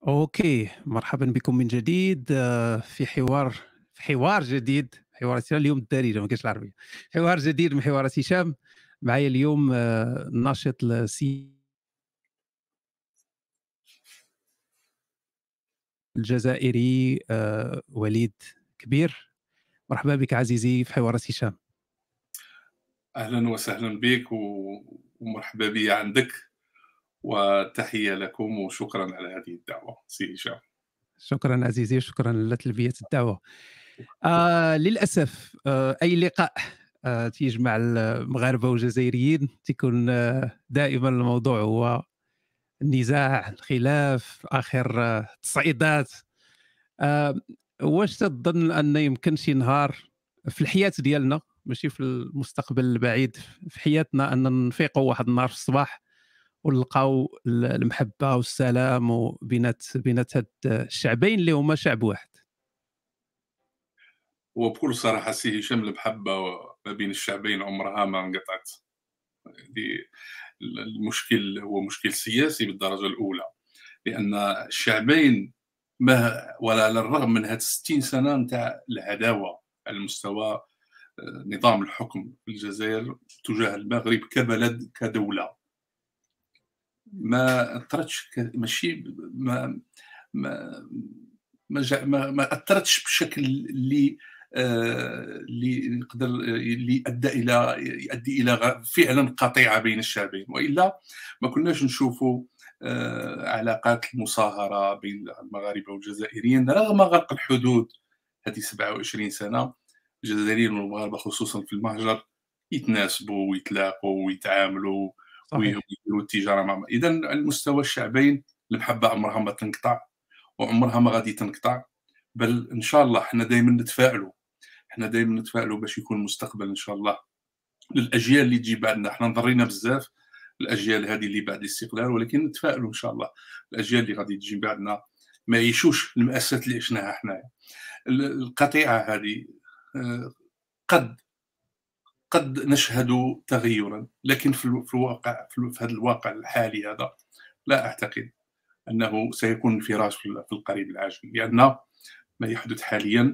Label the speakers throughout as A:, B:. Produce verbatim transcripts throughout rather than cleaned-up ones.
A: أوكي، مرحبًا بكم من جديد آآ، في حوار في حوار جديد، حواراتنا اليوم الدارجة ما كاينش العربية، حوار جديد من حوارات هشام. معايا اليوم آآ، الناشط السي الجزائري آآ، وليد كبير. مرحبا بك عزيزي في حوارات هشام.
B: أهلًا وسهلًا بك و ومرحبا بي عندك، وتحية لكم وشكرًا على هذه الدعوة سي هشام.
A: شكرًا عزيزي وشكرًا على تلبية الدعوة. آآ، للأسف آآ، أي لقاء آآ، تيجمع المغاربة والجزائريين تيكون آه، دائمًا الموضوع هو النزاع، الخلاف، آخر آه، التصعيدات. آآ واش تظن أن يمكن شي نهار في الحياة ديالنا، ماشي في المستقبل البعيد، في حياتنا أن نفيقوا واحد النهار في الصباح ونلقاو ال المحبة والسلام وبينات بينات هاد الشعبين اللي هما شعب واحد؟
B: وبكل صراحة سي هشام، المحبة ما بين الشعبين عمرها ما انقطعت. هذه ال المشكل هو مشكل سياسي بالدرجة الأولى، لأن الشعبين ما وعلى الرغم من هاد ستين سنة نتاع العداوة على مستوى آآ نظام الحكم في الجزائر تجاه المغرب كبلد كدولة، ما أثّرتش ك ماشي ما ما ما جا ما ما أثّرتش بالشكل اللي آآ اللي نقدر اللي أدّى إلى يؤدي إلى غ فعلًا قطيعة بين الشعبين، وإلا ما كناش نشوفوا آآ علاقات المصاهرة بين المغاربة والجزائريين رغم غلق الحدود هذه سبعة وعشرين سنة. الجزائريين والمغاربة خصوصًا في المهجر يتناسبوا ويتلاقوا ويتعاملوا
A: صحيح.
B: ويديروا التجارة مع إذًا على مستوى الشعبين المحبة عمرها ما تنقطع، وعمرها ما غادي تنقطع، بل إن شاء الله حنا دايمًا نتفائلوا، حنا دايمًا نتفائلوا باش يكون المستقبل إن شاء الله للأجيال اللي تجي بعدنا. حنا ضرينا بزاف الأجيال هذه اللي بعد الاستقلال، ولكن نتفائلوا إن شاء الله الأجيال اللي غادي تجي بعدنا ما يعيشوش المأساة اللي عشناها حنايا. ال القطيعة هذه آآ قد قد نشهد تغيُّرًا، لكن في ال في الواقع في ال في هذا الواقع الحالي هذا لا أعتقد أنه سيكون انفراج في ال في القريب العاجل، لأن ما يحدث حاليًا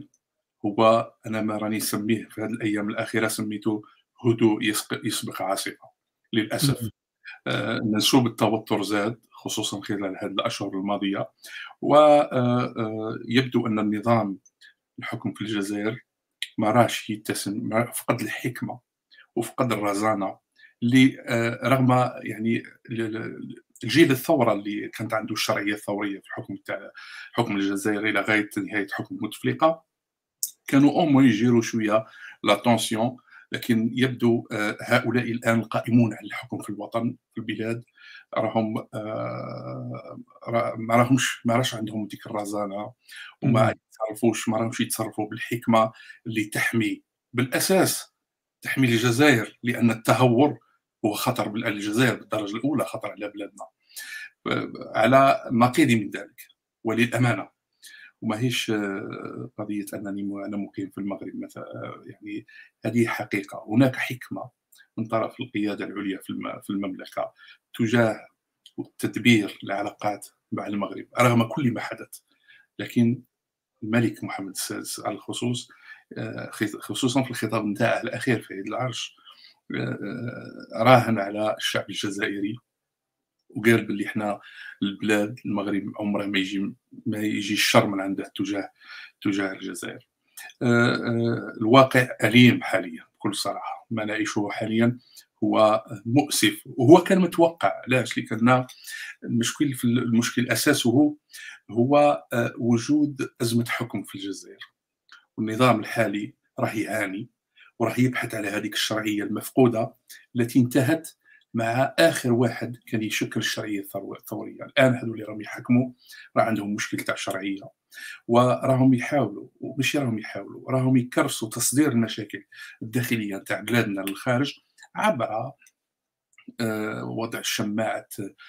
B: هو أنا ما راني نسميه في هذه الأيام الأخيرة سميته هدوء يسق يسبق عاصفة للأسف.
A: اهم.
B: آآ منسوب التوتر زاد خصوصًا خلال هذه الأشهر الماضية، و آآ آآ يبدو أن النظام الحكم في الجزائر ما راهش يتسم ما فقد الحكمة وفقد الرزانة اللي آآ رغم يعني ال ال الجيل الثورة اللي كانت عنده الشرعية الثورية في الحكم تاع حكم الجزائر إلى غاية نهاية حكم بوتفليقة، كانوا au moins يجيروا شوية la tension. لكن يبدو آآ هؤلاء الآن القائمون على الحكم في الوطن في البلاد راهم آآ را ما راهمش ما راهش عندهم ديك الرزانة، وما
A: اهم.
B: يتصرفوش ما راهمش يتصرفوا بالحكمة اللي تحمي بالأساس تحمي الجزائر، لأن التهور هو خطر بال على الجزائر بالدرجة الأولى، خطر على بلادنا ب على نقيض من ذلك وللأمانة. وماهيش آه، قضية أنني م أنا مقيم في المغرب مثلًا، يعني هذه حقيقة. هناك حكمة من طرف القيادة العليا في الم في المملكة تجاه تدبير العلاقات مع المغرب رغم كل ما حدث، لكن الملك محمد السادس على الخصوص آآ خص خصوصًا في الخطاب نتاعه الأخير في عيد العرش آآ راهن على الشعب الجزائري وقال باللي إحنا البلاد المغرب عمره ما يجي ما يجي الشر من عنده تجاه تجاه الجزائر. آآ آآ الواقع أليم حاليًا بكل صراحة، ما نعيشه حاليًا هو مؤسف وهو كان متوقع. علاش؟ لأن المشكل في ال المشكل أساسه هو آآ وجود أزمة حكم في الجزائر، والنظام الحالي راه يعاني وراه يبحث على هذيك الشرعية المفقودة التي انتهت مع آخر واحد كان يشكل الشرعية الثرو الثورية. الآن هاذو اللي راهم يحكموا راه عندهم مشكل تاع شرعية، وراهم يحاولوا وماشي راهم يحاولوا، راهم يكرسوا تصدير المشاكل الداخلية نتاع بلادنا للخارج عبر آآ وضع شماعة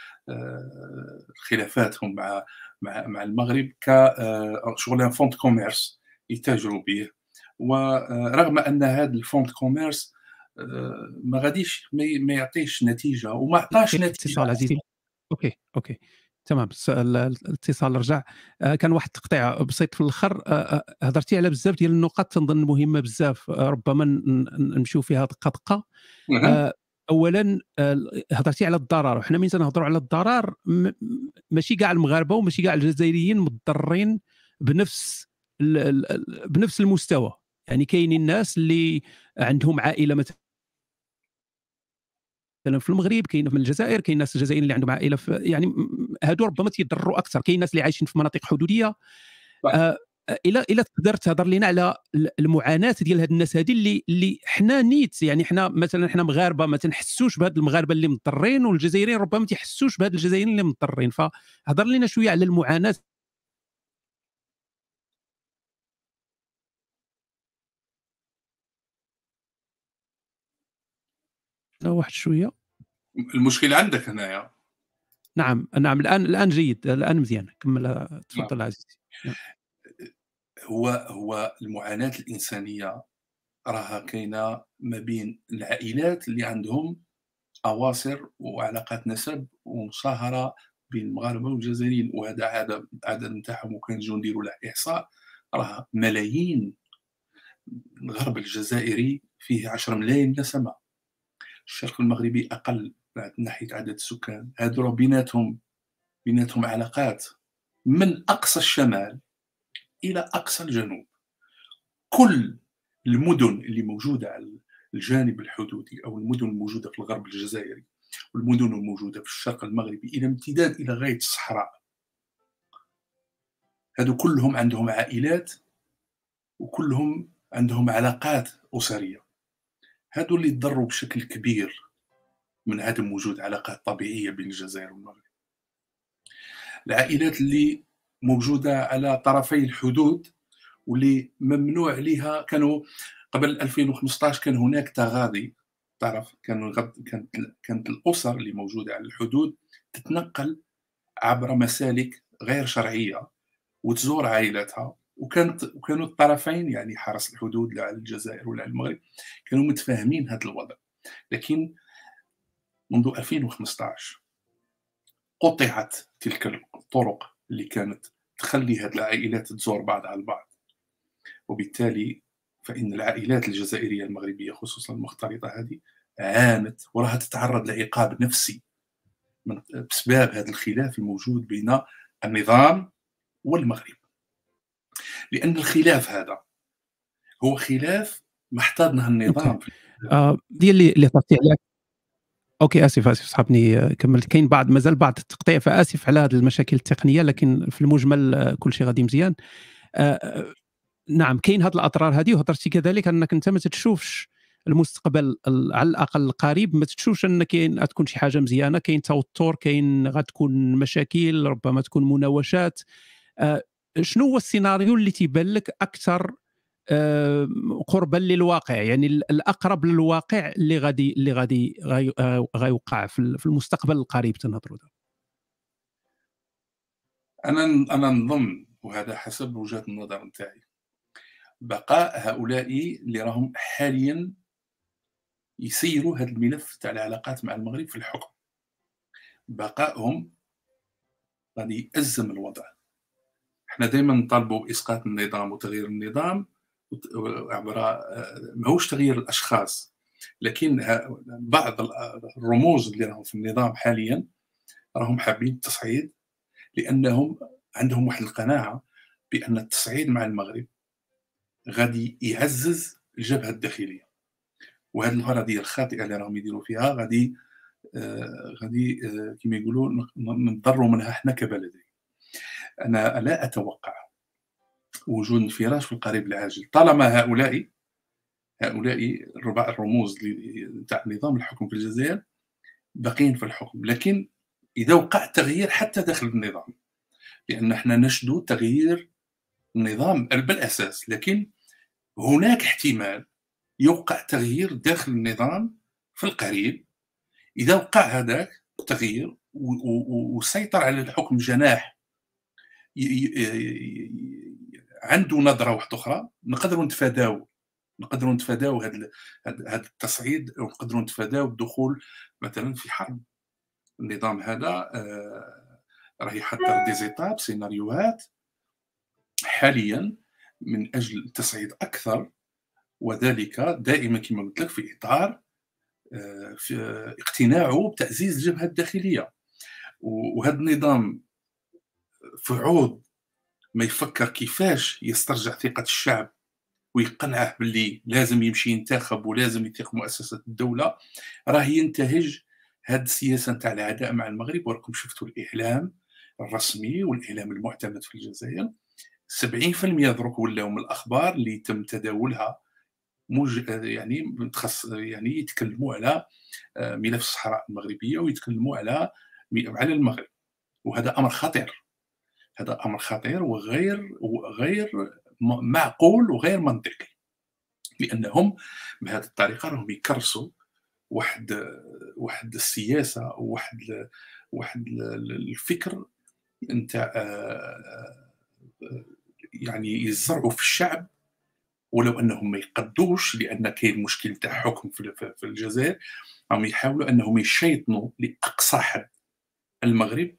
B: آآ خلافاتهم مع مع مع المغرب ك آآ شغل un fonds de commerce يتاجروا به. ورغم أن هذا الfonds de commerce آآ ما غاديش ما ي ما يعطيش نتيجة وما عطاش
A: كاين
B: نتيجة
A: اتصال عزيزي.
B: أصلًا.
A: أوكي، أوكي. تمام. الس ال الاتصال رجع. آآ كان واحد التقطيع بسيط في الآخر. آآ آآ هضرتي على بزاف ديال النقاط تنظن مهمة بزاف، آآ ربما ن ن نمشيو فيها دقة، دقة.
B: أها.
A: آآ أولًا آآ هضرتي على الضرر، وحنا مين تنهضروا على الضرر م ماشي كاع المغاربة وماشي كاع الجزائريين متضررين بنفس ال ال ال بنفس المستوى. يعني كاينين ناس اللي عندهم عائلة مثلًا في المغرب، كاين من الجزائر، كاين ناس الجزائريين اللي عندهم عائلة في يعني م م هادو ربما تيضروا أكثر. كاين ناس اللي عايشين في مناطق حدودية.
B: صح.
A: آآ إلا إلا تقدر تهضر لينا على ال المعاناة ديال هاد الناس هادي اللي اللي حنا نيت، يعني حنا مثلًا حنا مغاربة ما تنحسوش بهاد المغاربة اللي مضطرين، والجزائريين ربما ما تيحسوش بهاد الجزائريين اللي مضطرين. فهضر لينا شوية على المعاناة واحد شوية.
B: المشكلة عندك هنايا.
A: نعم، نعم. الآن الآن جيد، الآن مزيان. كمّل. آه،
B: نعم.
A: تفضل عزيزي. نعم.
B: هو هو المعاناة الإنسانية راها كاينة ما بين العائلات اللي عندهم أواصر وعلاقات نسب ومصاهرة بين المغاربة والجزائريين، وهذا عدد العدد نتاعهم وكنجيو نديروا له إحصاء راه ملايين. الغرب الجزائري فيه عشرة ملايين نسمة، الشرق المغربي أقل من ناحية عدد السكان. هادو راه بيناتهم بيناتهم علاقات من أقصى الشمال إلى أقصى الجنوب. كل المدن اللي موجودة على الجانب الحدودي أو المدن الموجودة في الغرب الجزائري والمدن الموجودة في الشرق المغربي إلى امتداد إلى غاية الصحراء، هادو كلهم عندهم عائلات وكلهم عندهم علاقات أسرية. هادو اللي تضروا بشكل كبير من عدم وجود علاقات طبيعية بين الجزائر والمغرب. العائلات اللي موجودة على طرفي الحدود واللي ممنوع عليها، كانوا قبل ألفين وخمسطاش كان هناك تغاضي. تعرف كانوا غد- كانت كانت الأسر اللي موجودة على الحدود تتنقل عبر مسالك غير شرعية وتزور عائلاتها، وكانت وكانوا الطرفين يعني حرس الحدود لا على الجزائر ولا على المغرب كانوا متفاهمين هذا الوضع. لكن منذ ألفين وخمسطاش قطعت تلك الطرق اللي كانت تخلي هذه العائلات تزور بعضها البعض، وبالتالي فإن العائلات الجزائرية المغربية خصوصا المختلطة هذه عانت وراها تتعرض لعقاب نفسي من بسبب هذا الخلاف الموجود بين النظام والمغرب. لأن الخلاف هذا هو خلاف ما احتضنه
A: أوكي.
B: النظام.
A: آآ دي اللي اللي هضرتي عليها. أوكي. آسف، آسف سحبني. آه، كمّلت. كاين بعض مازال بعض التقطيع، فآسف على هذه المشاكل التقنية، لكن في المجمل آه، كل شيء غادي مزيان. آآ نعم، كاين هاد الأضرار هادي، وهضرتي كذلك أنك أنت ما تتشوفش المستقبل ال على الأقل القريب، ما تتشوفش أن كاين غتكون شي حاجة مزيانة. كاين توتر، كاين غتكون مشاكل، ربما تكون مناوشات. آآ شنو هو السيناريو اللي تيبان لك أكثر آآ قربًا للواقع، يعني ال الأقرب للواقع اللي غادي اللي غادي غي آآ غيوقع في ال في المستقبل القريب تنهضروا دابا؟
B: أنا أنا نظن، وهذا حسب وجهة النظر نتاعي، بقاء هؤلاء اللي راهم حاليا يسيروا هذا الملف تاع العلاقات مع المغرب في الحكم، بقائهم غادي يأزم الوضع. احنا دائما نطالبوا باسقاط النظام وتغيير النظام وت- عبر آه، ماهوش تغيير الاشخاص، لكن ه- بعض ال- الرموز اللي راهم في النظام حاليا راهم حابين التصعيد، لانهم عندهم واحد القناعه بان التصعيد مع المغرب غادي يعزز الجبهه الداخليه، وهذه الفرضيه الخاطئه اللي راهم يديروا فيها غادي آه، غادي آه، كما يقولوا نضروا منها احنا كبلدين. انا لا اتوقع وجود انفراج في القريب العاجل طالما هؤلاء هؤلاء الربع الرموز تاع نظام الحكم في الجزائر باقين في الحكم. لكن اذا وقع تغيير حتى داخل النظام، لان احنا نشدو تغيير النظام بالاساس، لكن هناك احتمال يوقع تغيير داخل النظام في القريب. اذا وقع هذاك التغيير وسيطر على الحكم جناح عنده نظره واحده اخرى، نقدروا نتفاداو نقدروا نتفاداو هذا هذا التصعيد، ونقدروا نتفاداو الدخول مثلا في حرب. النظام هذا آه، راه يحضر دي زيتاب سيناريوهات حاليا من اجل التصعيد اكثر، وذلك دائما كما قلت لك في اطار آه، في اقتناعه بتعزيز الجبهه الداخليه. وهذا النظام في عوض ما يفكر كيفاش يسترجع ثقه الشعب ويقنعه باللي لازم يمشي ينتخب ولازم يثيق مؤسسات الدوله، راه ينتهج هذه السياسه نتاع العداء مع المغرب. وراكم شفتوا الاعلام الرسمي والاعلام المعتمد في الجزائر سبعين بالمئة دروك ولاو من الاخبار اللي تم تداولها موج... يعني متخص يعني يتكلموا على ملف الصحراء المغربيه ويتكلموا على على المغرب. وهذا امر خطير، هذا امر خطير وغير وغير معقول وغير منطقي، لانهم بهذه الطريقه راهم يكرسوا واحد واحد السياسه وواحد واحد الفكر نتاع يعني يزرعوا في الشعب، ولو انهم ما يقدوش لان كاين مشكل نتاع حكم في الجزائر، راهم يحاولوا انهم يشيطنوا لاقصى حد المغرب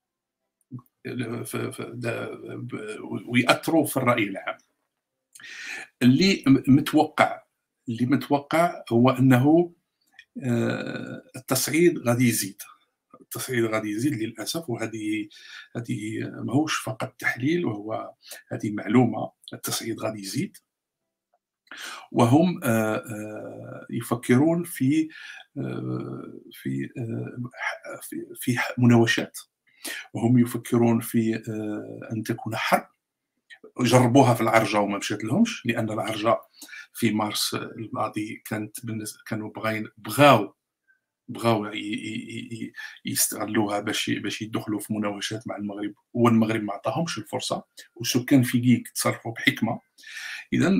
B: ويأثروا في الرأي العام. اللي متوقع اللي متوقع هو انه التصعيد غادي يزيد، التصعيد غادي يزيد للاسف. وهذه هذه ماهوش فقط تحليل، وهو هذه معلومه، التصعيد غادي يزيد. وهم يفكرون في في في مناوشات، وهم يفكرون في ان تكون حرب. جربوها في العرجه وما مشات لهمش، لان العرجه في مارس الماضي كانت كانوا بغاين بغاو بغاو يستغلوها باش باش يدخلوا في مناوشات مع المغرب، والمغرب ما عطاهمش الفرصه، والسكان في كيك تصرفوا بحكمه. اذا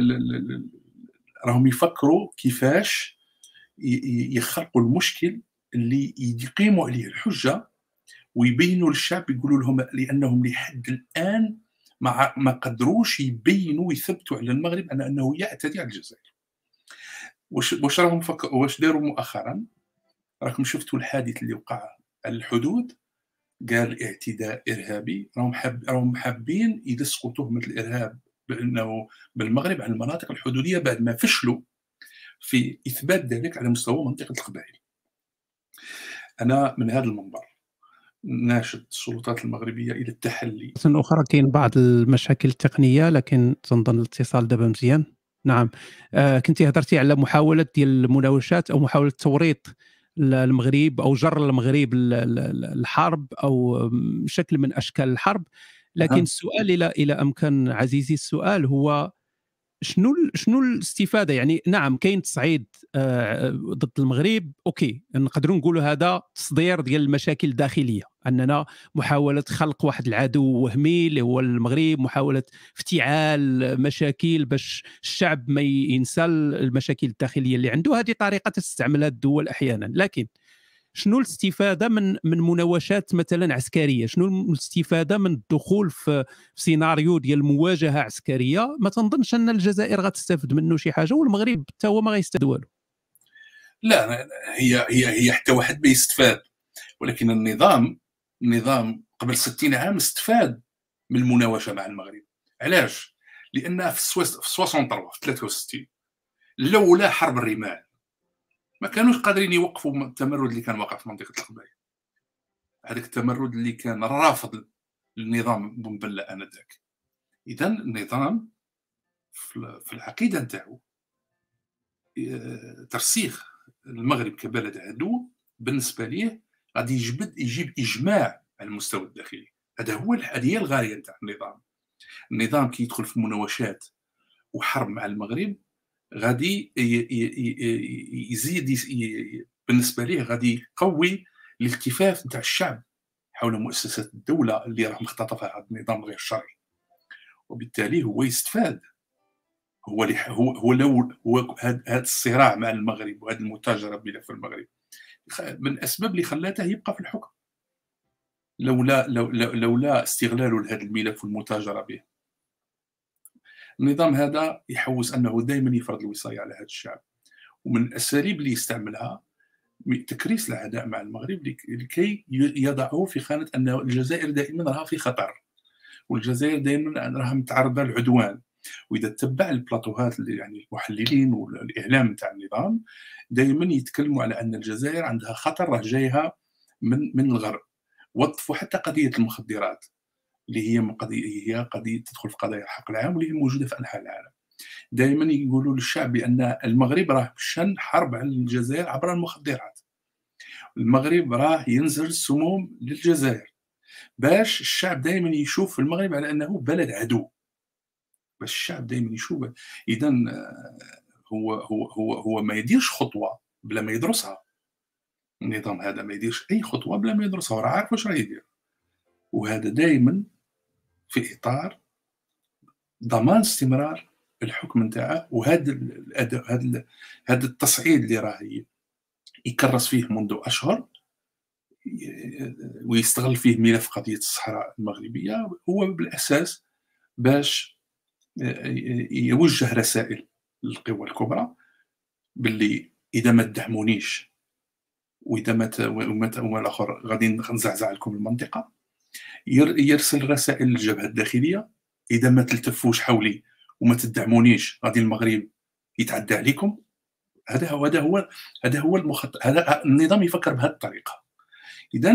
B: راهم يفكروا كيفاش يخلقوا المشكل اللي يقيموا عليه الحجه ويبينوا للشعب، يقولوا لهم لانهم لحد الان ما ما قدروش يبينوا ويثبتوا على المغرب على انه يعتدي على الجزائر. واش واش راهم فكروا واش داروا مؤخرا؟ راكم شفتوا الحادث اللي وقع على الحدود، قال اعتداء ارهابي. راهم حاب راهم حابين يلصقوا تهمه الارهاب بانه بالمغرب على المناطق الحدوديه بعد ما فشلوا في اثبات ذلك على مستوى منطقه القبائل. انا من هذا المنبر ناشد السلطات المغربيه الى التحلي.
A: اخرى كاين بعض المشاكل التقنيه، لكن تنظن الاتصال دابا مزيان. نعم. آه كنتي هضرتي على محاوله ديال المناوشات او محاوله توريط المغرب او جر المغرب الحرب او شكل من اشكال الحرب. لكن
B: أه.
A: السؤال الى الى امكان عزيزي، السؤال هو شنو شنو الاستفاده؟ يعني نعم كاين تصعيد ضد المغرب، اوكي، نقدروا نقولوا هذا تصدير ديال المشاكل الداخليه، اننا محاوله خلق واحد العدو وهمي اللي هو المغرب، محاوله افتعال مشاكل باش الشعب ما ينسى المشاكل الداخليه اللي عنده. هذه طريقه تستعملها الدول احيانا، لكن شنو الاستفاده من من مناوشات مثلا عسكريه؟ شنو الاستفاده من الدخول في سيناريو ديال مواجهه عسكريه؟ ما تنظنش ان الجزائر غتستافد منه شي حاجه، والمغرب حتى هو ما غيستافد والو.
B: لا، هي هي هي حتى واحد ما يستفاد، ولكن النظام النظام قبل ستين عام استفاد من المناوشه مع المغرب. علاش؟ لان في ثلاثة وستين في ثلاثة وستين لولا حرب الرمال ما كانوش قادرين يوقفوا التمرد اللي كان واقع في منطقه القبائل. هذاك التمرد اللي كان رافض للنظام بن بله انذاك. اذا النظام في العقيده نتاعو ترسيخ المغرب كبلد عدو بالنسبه ليه غادي يجبد يجيب اجماع على المستوى الداخلي. هذا هو هذه هي الغايه نتاع النظام. النظام كي يدخل في مناوشات وحرب مع المغرب غادي يزيد بالنسبه ليه، غادي يقوي الالتفاف نتاع الشعب حول مؤسسات الدوله اللي راه مختطفها هذا النظام غير الشرعي، وبالتالي هو يستفاد. هو اللي هو هو لو هو هذا الصراع مع المغرب وهذه المتاجره بملف المغرب من الاسباب اللي خلاته يبقى في الحكم. لولا لولا استغلاله لهذا الملف والمتاجره به. النظام هذا يحوس انه دائما يفرض الوصايه على هذا الشعب، ومن الاساليب اللي يستعملها تكريس العداء مع المغرب لكي يضعه في خانة أن الجزائر دائما راها في خطر، والجزائر دائما راها متعرضة للعدوان. واذا تتبع البلاطوهات اللي يعني المحللين والاعلام تاع النظام دائما يتكلموا على ان الجزائر عندها خطر راه جايها من من الغرب، وظفوا حتى قضيه المخدرات اللي هي قضيه هي قضيه تدخل في قضايا الحق العام واللي هي موجوده في انحاء العالم. دائما يقولوا للشعب بان المغرب راه شن حرب على الجزائر عبر المخدرات. المغرب راه ينزل السموم للجزائر باش الشعب دائما يشوف المغرب على انه بلد عدو، باش الشعب دائما يشوف. اذا هو هو هو هو ما يديرش خطوه بلا ما يدرسها. النظام هذا ما يديرش اي خطوه بلا ما يدرسها، وراه عارف واش راه يدير، وهذا دائما في اطار ضمان استمرار الحكم نتاعه. وهذا هذا هذا التصعيد اللي راه يكرس فيه منذ اشهر ويستغل فيه ملف قضيه الصحراء المغربيه هو بالاساس باش يوجه رسائل للقوى الكبرى باللي اذا ما تدعمونيش واذا ما وما الاخر غادي نزعزع لكم المنطقه. يرسل رسائل للجبهه الداخليه اذا ما تلتفوش حولي وما تدعمونيش غادي المغرب يتعدى عليكم. هذا هو هذا هو هذا هو المخطط. هذا النظام يفكر بهذه الطريقه. اذا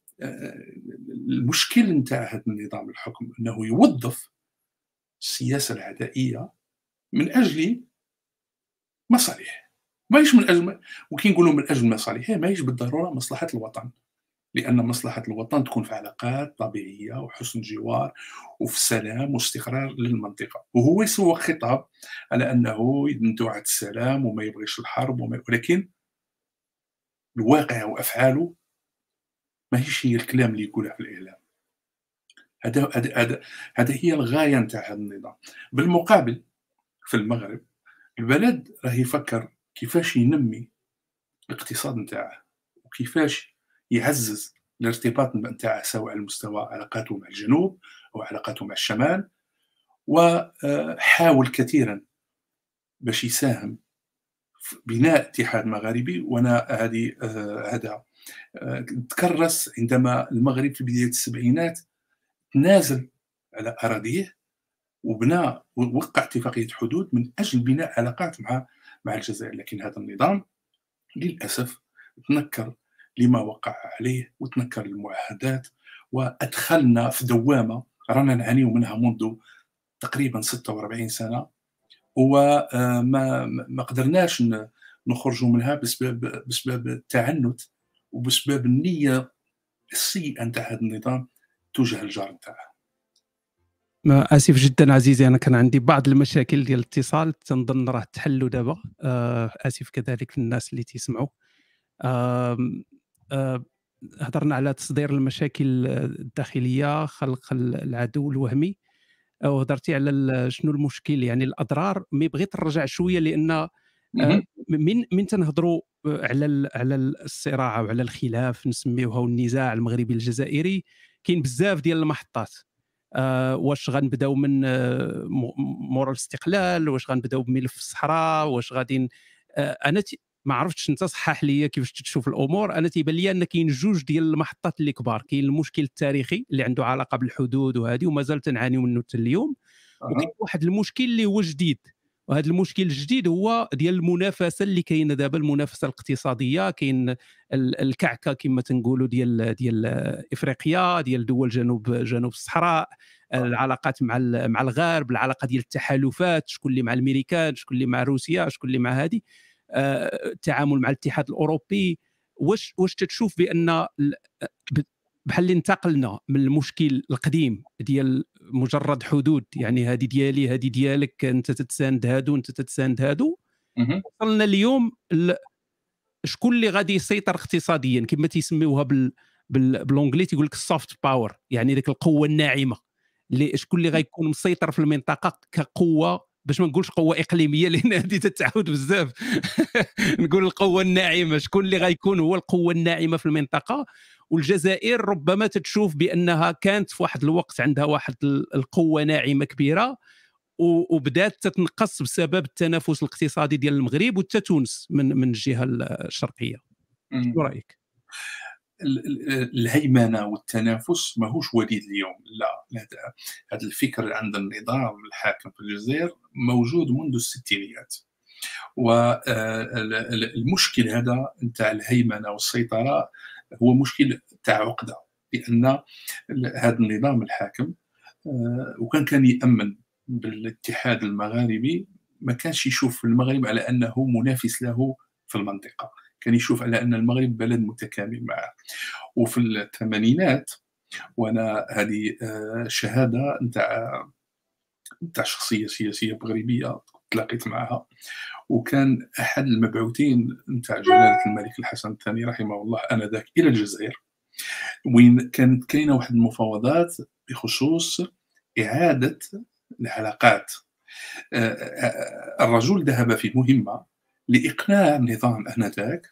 B: المشكل نتاع هذا النظام الحكم انه يوظف السياسه العدائيه من اجل مصالح، ماهيش من اجل، وكي نقولوا من اجل مصالح ماهيش بالضروره مصلحه الوطن، لان مصلحه الوطن تكون في علاقات طبيعيه وحسن جوار وفي سلام واستقرار للمنطقه. وهو يسوق خطاب على انه يدعو على السلام وما يبغيش الحرب وما... ولكن الواقع وافعاله ماهيش هي الكلام اللي يقولها في الاعلام. هذا هذا هذا هي الغايه نتاع هذا النظام. بالمقابل في المغرب البلد راه يفكر كيفاش ينمي الاقتصاد نتاعه وكيفاش يعزز الارتباط نتاعه سواء على مستوى علاقاته مع الجنوب او علاقاته مع الشمال، وحاول كثيرا باش يساهم في بناء اتحاد مغاربي. وانا هذه هذا تكرس عندما المغرب في بدايه السبعينات تنازل على اراضيه وبنى ووقع اتفاقيه حدود من اجل بناء علاقات مع مع الجزائر. لكن هذا النظام للاسف تنكر لما وقع عليه وتنكر المعاهدات وادخلنا في دوامه رانا نعانيو منها منذ تقريبا ستة وأربعين سنه وما ما قدرناش نخرجوا منها بسبب بسبب التعنت وبسبب النيه السيئه نتاع هذا النظام تجاه الجار نتاعه.
A: اسف جدا عزيزي، انا كان عندي بعض المشاكل ديال الاتصال تنظن راه تحلوا دابا. اسف كذلك للناس اللي تسمعوا. هضرنا على تصدير المشاكل الداخليه، خلق العدو الوهمي، وهضرتي على شنو المشكل يعني الاضرار. مي بغيت نرجع شويه لان من من تنهضروا على على الصراع وعلى الخلاف نسميوها والنزاع المغربي الجزائري كاين بزاف ديال المحطات. آه واش غنبداو من آه مورا الاستقلال، واش غنبداو بملف الصحراء، واش غادي آه انا تي ما عرفتش انت صحح لي كيفاش تشوف الامور. انا تيبان لي ان كاين جوج ديال المحطات اللي كبار. كاين المشكل التاريخي اللي عنده علاقه بالحدود وهذه ومازال تنعانيو منه حتى اليوم، وكاين واحد المشكل اللي هو جديد، وهذا المشكل الجديد هو ديال المنافسه اللي كاينه دابا، المنافسه الاقتصاديه. كاين الكعكه كما تنقولوا ديال ديال افريقيا، ديال دول جنوب جنوب الصحراء، العلاقات مع مع الغرب، العلاقه ديال التحالفات، شكون اللي مع الامريكان، شكون اللي مع روسيا، شكون اللي مع هذه، التعامل مع الاتحاد الاوروبي. واش واش تتشوف بان بحال اللي انتقلنا من المشكل القديم ديال مجرد حدود، يعني هذه ديالي هذه ديالك، انت تتساند هادو انت تتساند هادو، وصلنا اليوم شكون اللي غادي يسيطر اقتصاديا كما تيسميوها بال بالانجلي، تيقول لك السوفت باور، يعني ديك القوه الناعمه اللي شكون اللي غيكون مسيطر في المنطقه كقوه، باش ما نقولش قوه اقليميه لان هذه تتعاود بزاف نقول القوه الناعمه، شكون اللي غيكون هو القوه الناعمه في المنطقه. والجزائر ربما تتشوف بانها كانت في واحد الوقت عندها واحد القوه ناعمه كبيره وبدات تتنقص بسبب التنافس الاقتصادي ديال المغرب وحتى تونس من من الجهه الشرقيه.
B: إمم.
A: شنو رايك؟
B: ال ال الهيمنة والتنافس ماهوش وليد اليوم، لا، هذا هذا الفكر عند النظام الحاكم في الجزائر موجود منذ الستينيات. و آآ ال ال المشكل هذا نتاع الهيمنة والسيطرة هو مشكل تاع عقدة، لأن ال هذا النظام الحاكم آآ وكان كان يأمّن بالاتحاد المغاربي، ما كانش يشوف المغرب على أنه منافس له في المنطقة، كان يشوف على أن المغرب بلد متكامل معه. وفي الثمانينات، وأنا هذه آآ شهادة نتاع نتاع شخصية سياسية مغربية تلاقيت معها، وكان أحد المبعوثين نتاع جلالة الملك الحسن الثاني رحمه الله آنذاك إلى الجزائر، وين كانت كاينة واحد المفاوضات بخصوص إعادة العلاقات. آآ الرجل ذهب في مهمة لإقناع النظام آنذاك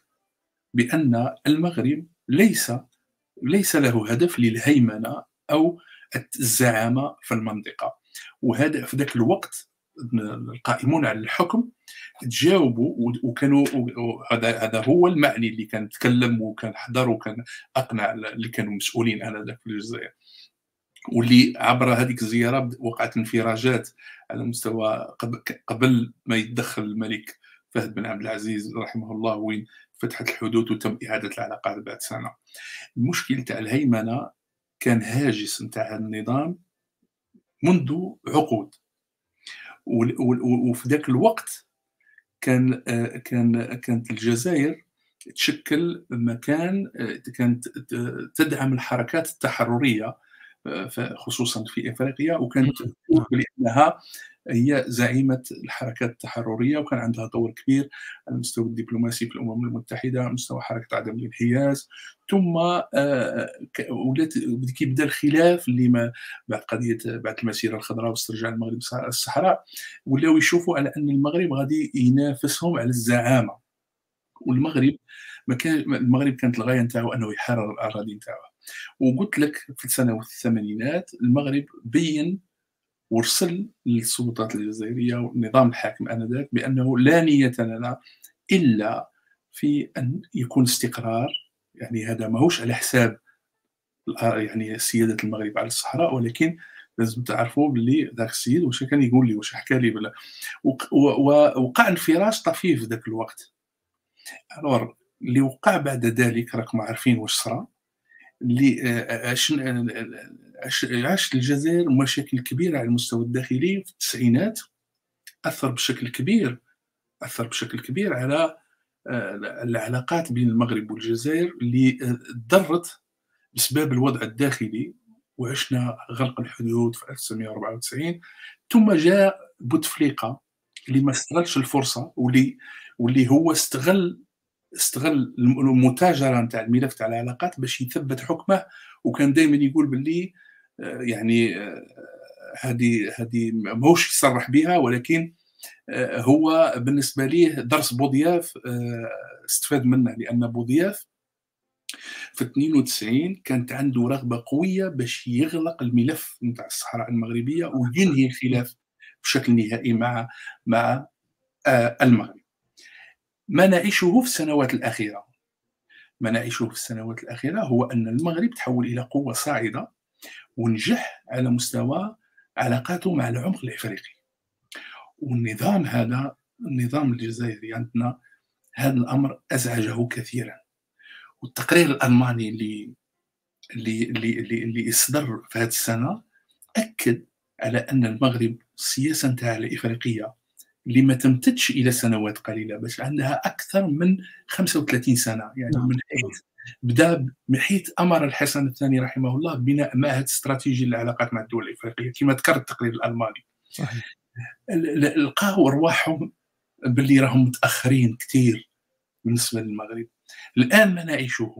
B: بأن المغرب ليس ليس له هدف للهيمنة أو الزعامة في المنطقة. وهذا في ذاك الوقت القائمون على الحكم تجاوبوا، وكانوا هذا هذا هو المعني اللي كان تكلم وكان حضر وكان أقنع اللي كانوا مسؤولين آنذاك في الجزائر، واللي عبر هذيك الزيارة وقعت انفراجات على مستوى قبل قبل ما يتدخل الملك فهد بن عبد العزيز رحمه الله، وين فتحت الحدود وتم إعادة العلاقات بعد سنة. المشكل تاع الهيمنة كان هاجس نتاع هذا النظام منذ عقود، وال وال وفي ذاك الوقت كان آآ كان كانت الجزائر تشكل مكان، آآ كانت ت تدعم الحركات التحررية آآ ف خصوصًا في إفريقيا، وكانت
A: إمم،
B: تقول
A: نعم،
B: بأنها هي زعيمة الحركات التحررية، وكان عندها دور كبير على المستوى الدبلوماسي في الأمم المتحدة، على مستوى حركة عدم الانحياز. ثم آآ ك ولات كيبدا الخلاف اللي ما بعد قضية بعد المسيرة الخضراء واسترجاع المغرب الص الصحراء، ولاو يشوفوا على أن المغرب غادي ينافسهم على الزعامة، والمغرب ما كان المغرب كانت الغاية نتاعو أنه يحرر الأراضي نتاعو. وقلت لك في السنوات الثمانينات المغرب بين وارسل للسلطات الجزائرية والنظام الحاكم آنذاك بأنه لا نية لنا إلا في أن يكون استقرار، يعني هذا ماهوش على حساب الأ يعني سيادة المغرب على الصحراء، ولكن لازم تعرفوا باللي ذاك السيد واش كان يقول لي، واش حكى لي بلا وق و ووقع انفراج طفيف في ذاك الوقت. ألور اللي وقع بعد ذلك راكم عارفين واش صرا. اللي آآ عشنا عش عاشت الجزائر مشاكل كبيرة على المستوى الداخلي في التسعينات، أثّر بشكل كبير أثّر بشكل كبير على آآ العلاقات بين المغرب والجزائر، اللي آآ تضرّت بسبب الوضع الداخلي، وعشنا غلق الحدود في ألف وتسعمائة وأربعة وتسعين. ثم جاء بوتفليقة اللي ما استغلش الفرصة، واللي واللي هو استغل استغل الم المتاجرة نتاع الملف تاع العلاقات باش يثبّت حكمه، وكان دايمًا يقول باللي آآ يعني آآ هذه هذه ماهوش يصرّح بها، ولكن آآ هو بالنسبة ليه درس بوضياف آآ استفاد منه، لأن بوضياف في اثنين وتسعين كانت عنده رغبة قوية باش يغلق الملف نتاع الصحراء المغربية وينهي الخلاف بشكل نهائي مع مع آآ المغرب. ما نعيشه في السنوات الأخيرة ما نعيشه في السنوات الأخيرة هو أن المغرب تحول إلى قوة صاعدة، ونجح على مستوى علاقاته مع العمق الإفريقي. والنظام هذا النظام الجزائري عندنا هذا الأمر أزعجه كثيرًا. والتقرير الألماني اللي اللي اللي اللي اللي صدر في هذه السنة أكد على أن المغرب السياسة نتاعها الإفريقية اللي ما تمتدش إلى سنوات قليلة، بل عندها أكثر من خمسة وثلاثين سنة، يعني
A: نعم،
B: من
A: نعم،
B: حيث بدا من حيث أمر الحسن الثاني رحمه الله بناء معهد استراتيجي للعلاقات مع الدول الإفريقية كما ذكر التقرير الألماني.
A: صحيح،
B: ل ل لقاو رواحهم باللي راهم متأخرين كثير بالنسبة للمغرب. الآن ما نعيشه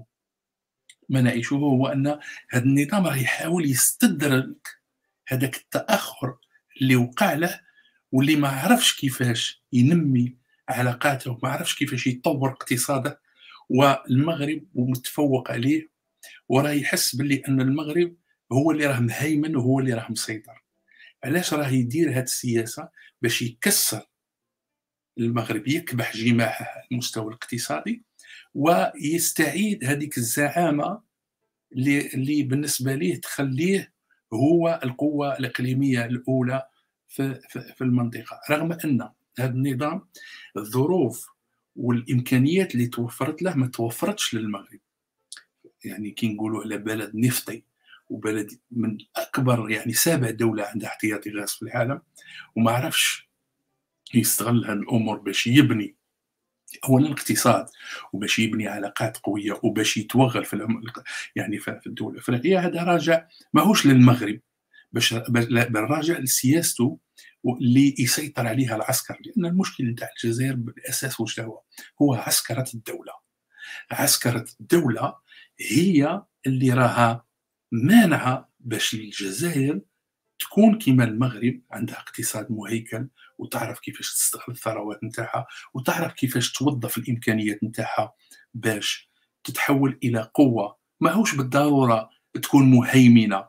B: ما نعيشه هو أن هذا النظام راه يحاول يستدرك هذاك التأخر اللي وقع له، واللي ما عرفش كيفاش ينمي علاقاته، وما عرفش كيفاش يطور اقتصاده. والمغرب متفوق عليه، وراه يحس باللي أن المغرب هو اللي راه مهيمن وهو اللي راه مسيطر. علاش راه يدير هذه السياسة؟ باش يكسر المغرب، يكبح جماحه على المستوى الاقتصادي، ويستعيد هذيك الزعامه اللي اللي بالنسبه ليه تخليه هو القوه الاقليميه الاولى في في في المنطقه، رغم ان هذا النظام الظروف والامكانيات اللي توفرت له ما توفرتش للمغرب. يعني كي نقولوا على بلد نفطي وبلد من اكبر يعني سابع دوله عندها احتياطي غاز في العالم، وما عرفش يستغل هذه الامور باش يبني اولا الاقتصاد، وباش يبني علاقات قويه، وباش يتوغل في العم... يعني في الدول الافريقيه. هذا راجع ماهوش للمغرب باش بل راجع لسياسته اللي يسيطر عليها العسكر، لان المشكل نتاع الجزائر بالاساس واش هو؟ هو عسكره الدوله. عسكره الدوله هي اللي راها مانعه باش الجزائر تكون كيما المغرب، عندها اقتصاد مهيكل وتعرف كيفاش تستغل الثروات نتاعها، وتعرف كيفاش توظف الامكانيات نتاعها باش تتحول الى قوه. ماهوش بالضروره تكون مهيمنه.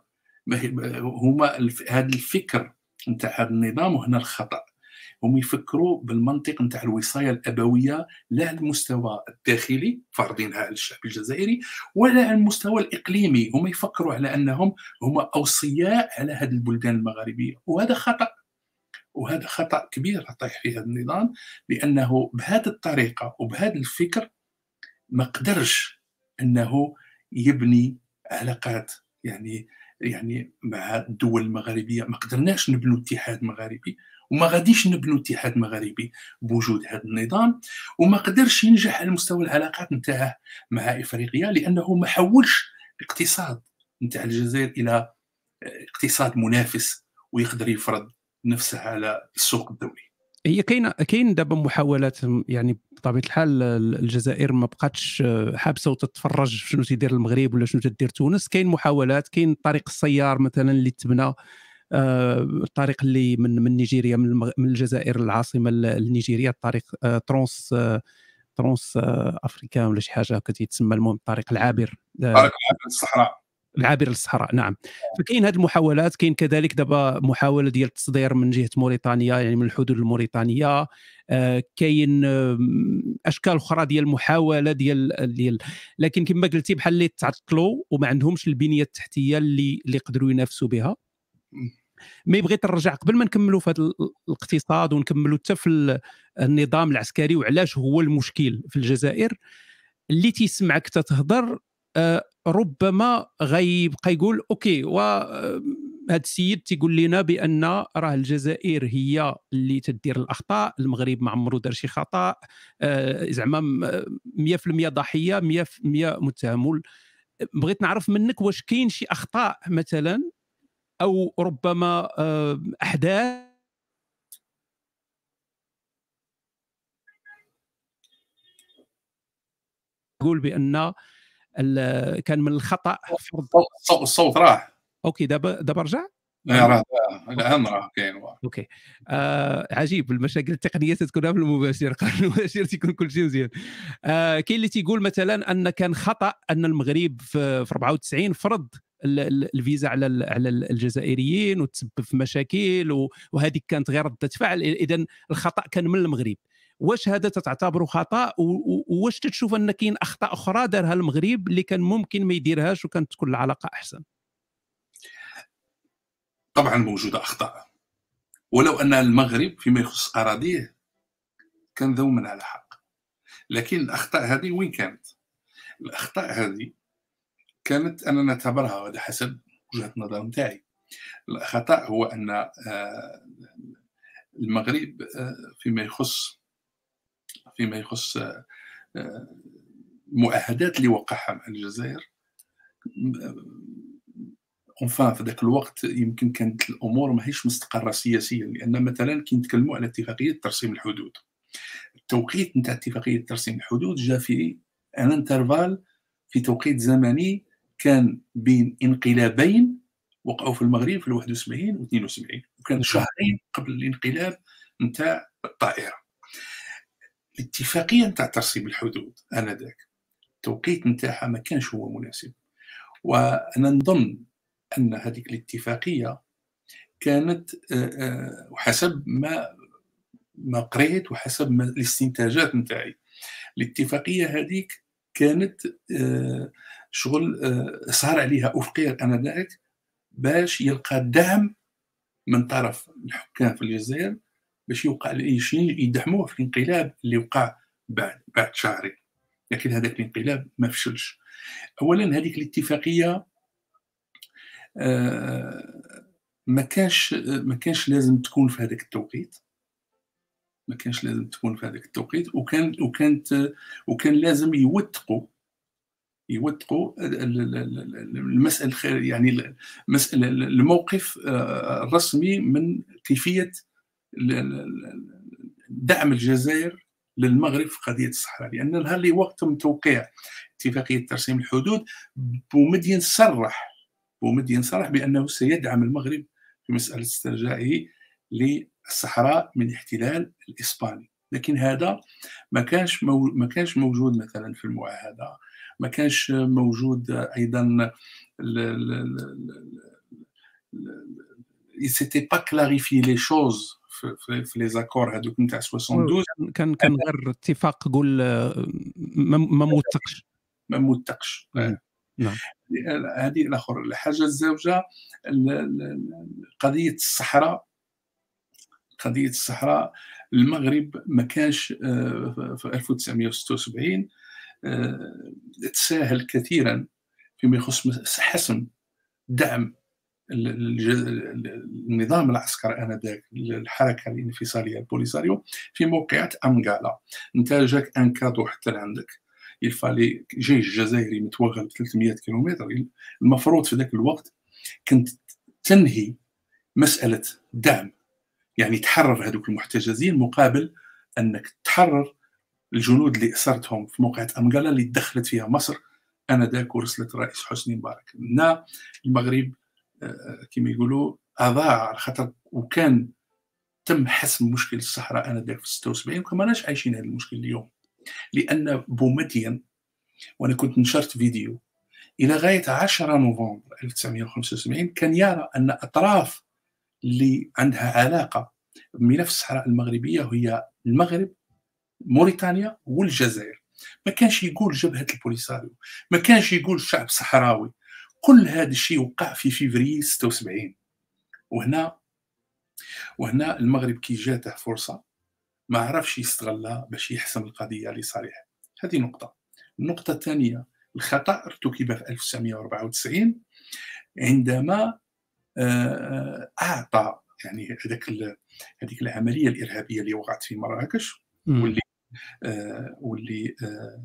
B: هما هذا الفكر نتاع هذا النظام، وهنا الخطا. هم يفكروا بالمنطق نتاع الوصايه الابويه، لا على المستوى الداخلي فرضينها على الشعب الجزائري، ولا على المستوى الاقليمي. هم يفكروا على انهم هم اوصياء على هذه البلدان المغاربيه، وهذا خطا. وهذا خطا كبير طيح فيه هذا النظام، لانه بهذه الطريقه وبهذا الفكر ما قدرش انه يبني علاقات يعني يعني مع الدول المغاربيه. ما قدرناش نبنوا اتحاد مغاربي، وما غاديش نبنوا اتحاد مغاربي بوجود هذا النظام. وما قدرش ينجح على مستوى العلاقات نتاعه مع افريقيا، لانه ما حولش الاقتصاد نتاع الجزائر الى اقتصاد منافس ويقدر يفرض نفسه على السوق الدولي.
A: هي كاين كاين دابا محاولات، يعني بطبيعه الحال الجزائر ما بقاتش حابسه وتتفرج شنو تيدير المغرب ولا شنو تدير تونس. كاين محاولات، كاين طريق السيار مثلا اللي تبنى، آه، الطريق اللي من من نيجيريا، من, المغ... من الجزائر العاصمه النيجيريه، الطريق آه، ترونس آه، ترونس آه، افريكان ولا شي حاجه كتسمى، المهم الطريق العابر،
B: طريق العابر للصحراء.
A: العابر للصحراء، نعم. فكاين هذه المحاولات. كاين كذلك دابا محاوله ديال التصدير من جهه موريتانيا، يعني من الحدود الموريتانيه. آه كاين آه اشكال اخرى ديال المحاوله ديال ديال لكن كما قلتي بحال اللي تعطلوا وما عندهمش البنيه التحتيه اللي اللي يقدروا ينافسوا بها. مي بغيت نرجع قبل ما نكملوا في هذا الاقتصاد ونكملوا حتى في النظام العسكري وعلاش هو المشكل في الجزائر. اللي تيسمعك تتهضر آه ربما غيبقى يقول اوكي، وهذا السيد تيقول لنا بان راه الجزائر هي اللي تدير الاخطاء، المغرب ما عمرو دار شي خطا، آه زعما مية في المية ضحيه، مية في المية متهم. بغيت نعرف منك واش كاين شي اخطاء مثلا، او ربما آه احداث تقول بان كان من الخطا فرض.
B: الصوت راح.
A: اوكي، دابا دابا رجع.
B: راه الان راه كاين.
A: اوكي. آه عجيب، المشاكل التقنيه تكون في المباشر، قبل المباشر تيكون كل شيء مزيان. آه كاين اللي تيقول مثلا ان كان خطا ان المغرب في, في أربعة وتسعين فرض الفيزا على على الجزائريين وتسبب في مشاكل، وهذه كانت غير رده فعل. اذا الخطا كان من المغرب. واش هذا تعتبره خطا؟ وواش تشوف ان كاين اخطاء اخرى دارها المغرب اللي كان ممكن ما يديرهاش وكانت تكون العلاقه احسن؟
B: طبعا موجوده اخطاء، ولو ان المغرب فيما يخص اراضيه كان ذوما على حق. لكن الاخطاء هذه وين كانت؟ الاخطاء هذه كانت انا نعتبرها، وهذا حسب وجهه النظر نتاعي، الخطا هو ان المغرب فيما يخص فيما يخص المعاهدات اللي وقعها مع الجزائر، اونفان في ذاك الوقت يمكن كانت الامور ماهيش مستقره سياسيا. لان مثلا كي نتكلموا على اتفاقيه ترسيم الحدود، التوقيت نتاع اتفاقيه ترسيم الحدود جاء في ان انترفال، في توقيت زمني كان بين انقلابين وقعوا في المغرب في واحد وسبعين و اثنين وسبعين، وكان شهرين قبل الانقلاب نتاع الطائره. الاتفاقيه نتاع ترسيم الحدود انذاك التوقيت نتاعها ما كانش هو مناسب. وانا نظن ان هذه الاتفاقيه كانت وحسب ما ما قريت وحسب ما الاستنتاجات نتاعي، الاتفاقيه هذيك كانت آه، شغل آه، صار عليها أفقير آنذاك باش يلقى دعم من طرف الحكام في الجزائر باش يوقع باش يدعموه في الانقلاب اللي وقع بعد بعد شهرين، لكن هذاك الانقلاب ما فشلش. أولًا هذيك الاتفاقية آآ ما كانش ما كانش لازم تكون في هذاك التوقيت، ما كانش لازم تكون في هذاك التوقيت، وكان وكانت وكان لازم يوثقوا يوثقوا ال ال ال ال المسألة الخ يعني ال المسألة الموقف آآ الرسمي من كيفية ال ال ال دعم الجزائر للمغرب في قضية الصحراء، لأن نهار اللي وقت تم توقيع اتفاقية ترسيم الحدود بومدين صرّح بومدين صرّح بأنه سيدعم المغرب في مسألة استرجاعه للصحراء من الاحتلال الإسباني، لكن هذا ما كانش مو ما كانش موجود مثلًا في المعاهدة، ما كانش موجود أيضًا ال ال ال ال ال il s'était pas clarifié les choses في في في les accords هذوك نتاع
A: و
B: اثناش وستين.
A: كان كان كان غير اتفاق قُل ما ما موثّقش.
B: ما موثّقش.
A: اهم.
B: آه.
A: نعم.
B: هذه الآخر. الحاجة الزوجة ال ال ال قضية الصحراء قضية الصحراء المغرب ما كانش آآ في ألف وتسعمائة وستة وسبعين آآ تساهل كثيرًا فيما يخص مس حسم دعم ال الج ال النظام العسكري آنذاك الحركة الانفصالية البوليساريو في موقعة أمغالا. أنت جاك ان كادو حتى لعندك، il fallait جيش جزائري متوغل ثلاثمائة كيلومتر، المفروض في ذاك الوقت كنت تنهي مسألة دعم، يعني تحرر هذوك المحتجزين مقابل أنك تحرر الجنود اللي أسرتهم في موقعة أمغالا اللي دخلت فيها مصر آنذاك ورسلت الرئيس حسني مبارك. هنا المغرب آآ كيما يقولوا أضاع، على خاطر وكان تم حسم مشكل الصحراء آنذاك في ستة وسبعين وكان ماناش عايشين هذا المشكل اليوم، لأن بومدين وأنا كنت نشرت فيديو إلى غاية عشرة نوفمبر ألف وتسعمائة وخمسة وسبعين كان يرى أن أطراف اللي عندها علاقة بملف الصحراء المغربية هي المغرب، موريتانيا والجزائر. ما كانش يقول جبهة البوليساريو، ما كانش يقول الشعب الصحراوي. كل هذا الشيء وقع في فيفري ستة وسبعين. وهنا وهنا المغرب كي جاته فرصة ما عرفش يستغلها باش يحسم القضية لصالحه. هذه نقطة. النقطة الثانية، الخطأ ارتكب في ألف وتسعمائة وأربعة وتسعين عندما آآ أعطى يعني هذاك هذيك العملية الإرهابية اللي وقعت في مراكش
A: إمم.
B: واللي آآ واللي آآ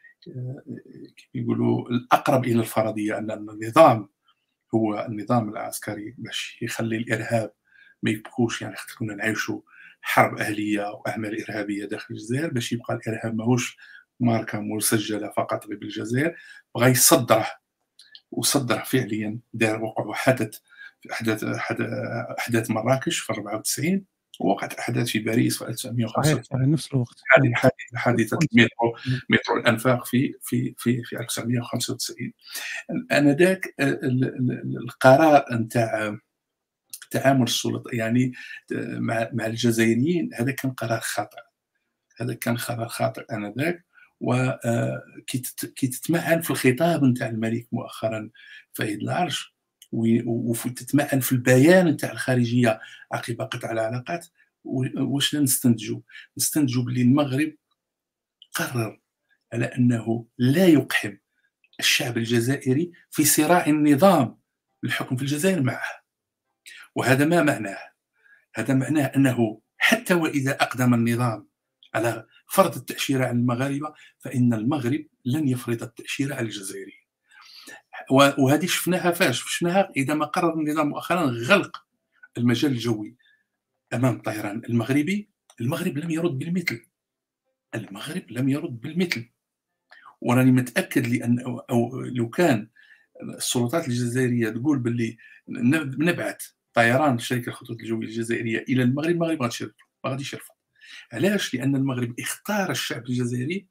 B: كيما يقولوا الأقرب إلى الفرضية، أن النظام هو النظام العسكري باش يخلي الإرهاب ما يبقوش، يعني خاطر كنا نعيشوا حرب أهلية وأعمال إرهابية داخل الجزائر، باش يبقى الإرهاب ماهوش ماركة مسجلة فقط غير بالجزائر، بغا يصدّره وصدّره فعليًا. دار وقع حدث أحداث أحداث مراكش في أربعة وتسعين، ووقعت أحداث في باريس في
A: صحيح،
B: ألف وتسعمائة وخمسة وتسعين.
A: صحيح نفس الوقت.
B: حادث
A: إمم.
B: حادث حادثة
A: كنت
B: المترو
A: إمم.
B: مترو الأنفاق في في في في ألف وتسعمائة وخمسة وتسعين. آنذاك ال ال القرار نتاع تعامل السلطة يعني مع مع الجزائريين، هذا كان قرار خاطئ، هذا كان قرار خاطئ آنذاك. و آآ كي تت كي تتمعن في الخطاب نتاع الملك مؤخرًا فايد العرش و وف تتمعن في البيان نتاع الخارجية عقب قطع العلاقات، و واش نستنتجوا؟ نستنتجوا باللي المغرب قرر على أنه لا يقحم الشعب الجزائري في صراع النظام الحكم في الجزائر معه. وهذا ما معناه؟ هذا معناه أنه حتى وإذا أقدم النظام على فرض التأشيرة على المغاربة، فإن المغرب لن يفرض التأشيرة على الجزائريين. وهذه شفناها فاش؟ شفناها عندما قرر النظام مؤخرا غلق المجال الجوي أمام الطيران المغربي. المغرب لم يرد بالمثل، المغرب لم يرد بالمثل. وراني متأكد لأن أو لو كان السلطات الجزائرية تقول باللي نبعث طيران شركة الخطوط الجوية الجزائرية إلى المغرب، المغرب ما غاديش يرفض، ما غاديش يرفض. علاش؟ لأن المغرب اختار الشعب الجزائري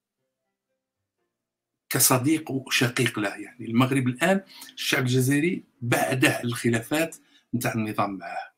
B: كصديق وشقيق له. يعني المغرب الآن الشعب الجزائري بعده الخلافات نتاع النظام معه.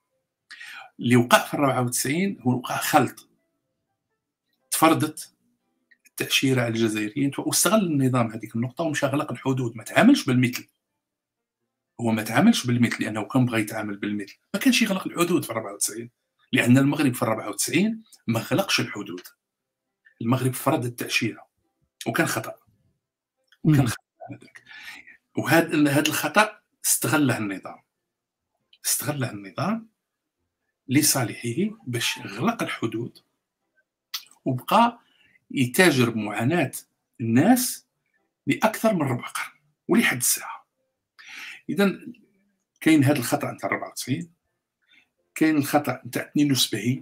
B: اللي وقع في أربعة وتسعين هو وقع خلط. تفرضت التاشيره على الجزائريين، واستغل النظام هذيك النقطه ومشى غلق الحدود، ما تعاملش بالمثل. هو ما تعاملش بالمثل لانه كان بغى يتعامل بالمثل، ما كانش يغلق الحدود في أربعة وتسعين، لان المغرب في أربعة وتسعين ما غلقش الحدود. المغرب فرض التاشيره وكان خطا، وكان خطا هذاك. وهذا هذا الخطا استغله النظام، استغله النظام لصالحه باش غلق الحدود وبقى يتاجر بمعاناه الناس لاكثر من ربع قرن ولحد الساعه. اذا كاين هذا الخطا نتاع أربعة وتسعين، كاين الخطا نتاع اثنين وسبعين،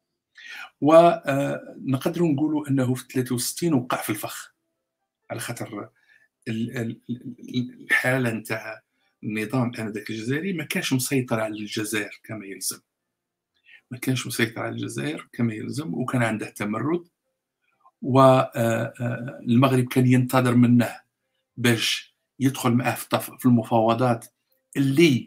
B: ونقدروا نقولوا انه في ثلاثة وستين وقع في الفخ، على خاطر الحاله نتاع النظام انذاك الجزائري ما كانش مسيطر على الجزائر كما يلزم، ما كانش مسيطر على الجزائر كما يلزم، وكان عنده تمرد، والمغرب كان ينتظر منه باش يدخل معه في المفاوضات اللي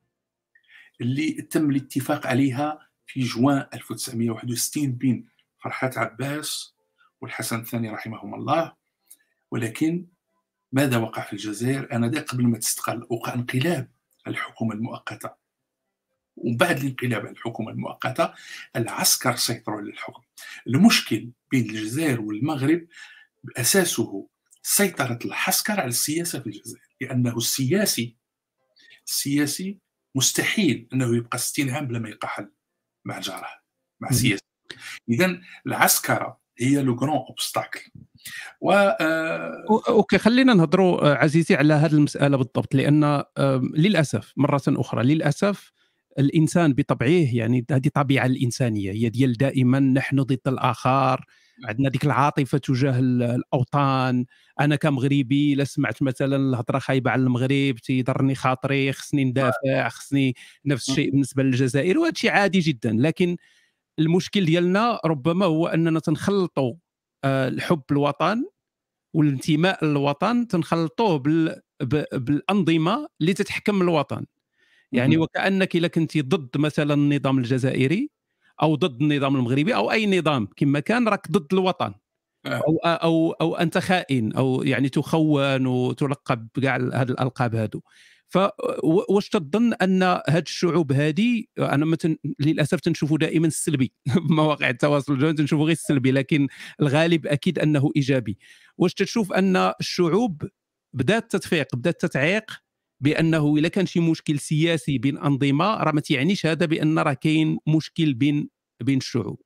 B: اللي تم الاتفاق عليها في جوان ألف وتسعمائة وواحد وستين بين فرحات عباس والحسن الثاني رحمهم الله. ولكن ماذا وقع في الجزائر آنذاك قبل ما تستقل؟ وقع انقلاب الحكومة المؤقتة، وبعد الانقلاب على الحكومة المؤقتة العسكر سيطروا على الحكم. المشكل بين الجزائر والمغرب أساسه سيطرة العسكر على السياسة في الجزائر، لأنه السياسي السياسي مستحيل أنه يبقى ستين عام بلا ما يلقى حل مع جاره، مع السياسة. إذن العسكرة هي لو غران اوبستاكل. و
A: اوكي، خلينا نهضروا عزيزي على هذه المسألة بالضبط، لأن للأسف مرة أخرى للأسف الإنسان بطبعه، يعني هذه طبيعة الإنسانية، هي ديال دائما نحن ضد الآخر، عندنا ديك العاطفة تجاه الأوطان. أنا كمغربي لا سمعت مثلا الهضرة خايبة على المغرب تيضرني خاطري، خصني ندافع، خصني نفس الشيء بالنسبة للجزائر، وهذا شيء عادي جدا. لكن المشكل ديالنا ربما هو أننا تنخلطوا الحب الوطن والانتماء للوطن تنخلطوه بالأنظمة اللي تتحكم الوطن. يعني وكأنك إلا كنتي ضد مثلا النظام الجزائري أو ضد النظام المغربي أو أي نظام كما كان، راك ضد الوطن، أو أو أو أنت خائن، أو يعني تخون وتلقب بكاع هذه الألقاب هذو. فواش تظن أن هاد الشعوب هذه، أنا مثلا للأسف تنشوفوا دائما السلبي بمواقع التواصل الاجتماعي، تنشوفوا غير السلبي، لكن الغالب أكيد أنه إيجابي. واش تشوف أن الشعوب بدات تتفيق، بدات تتعيق بأنه إلا كان شي مشكل سياسي بين أنظمة، راه ما تعنيش هذا بأن راه كاين مشكل بين بين الشعوب؟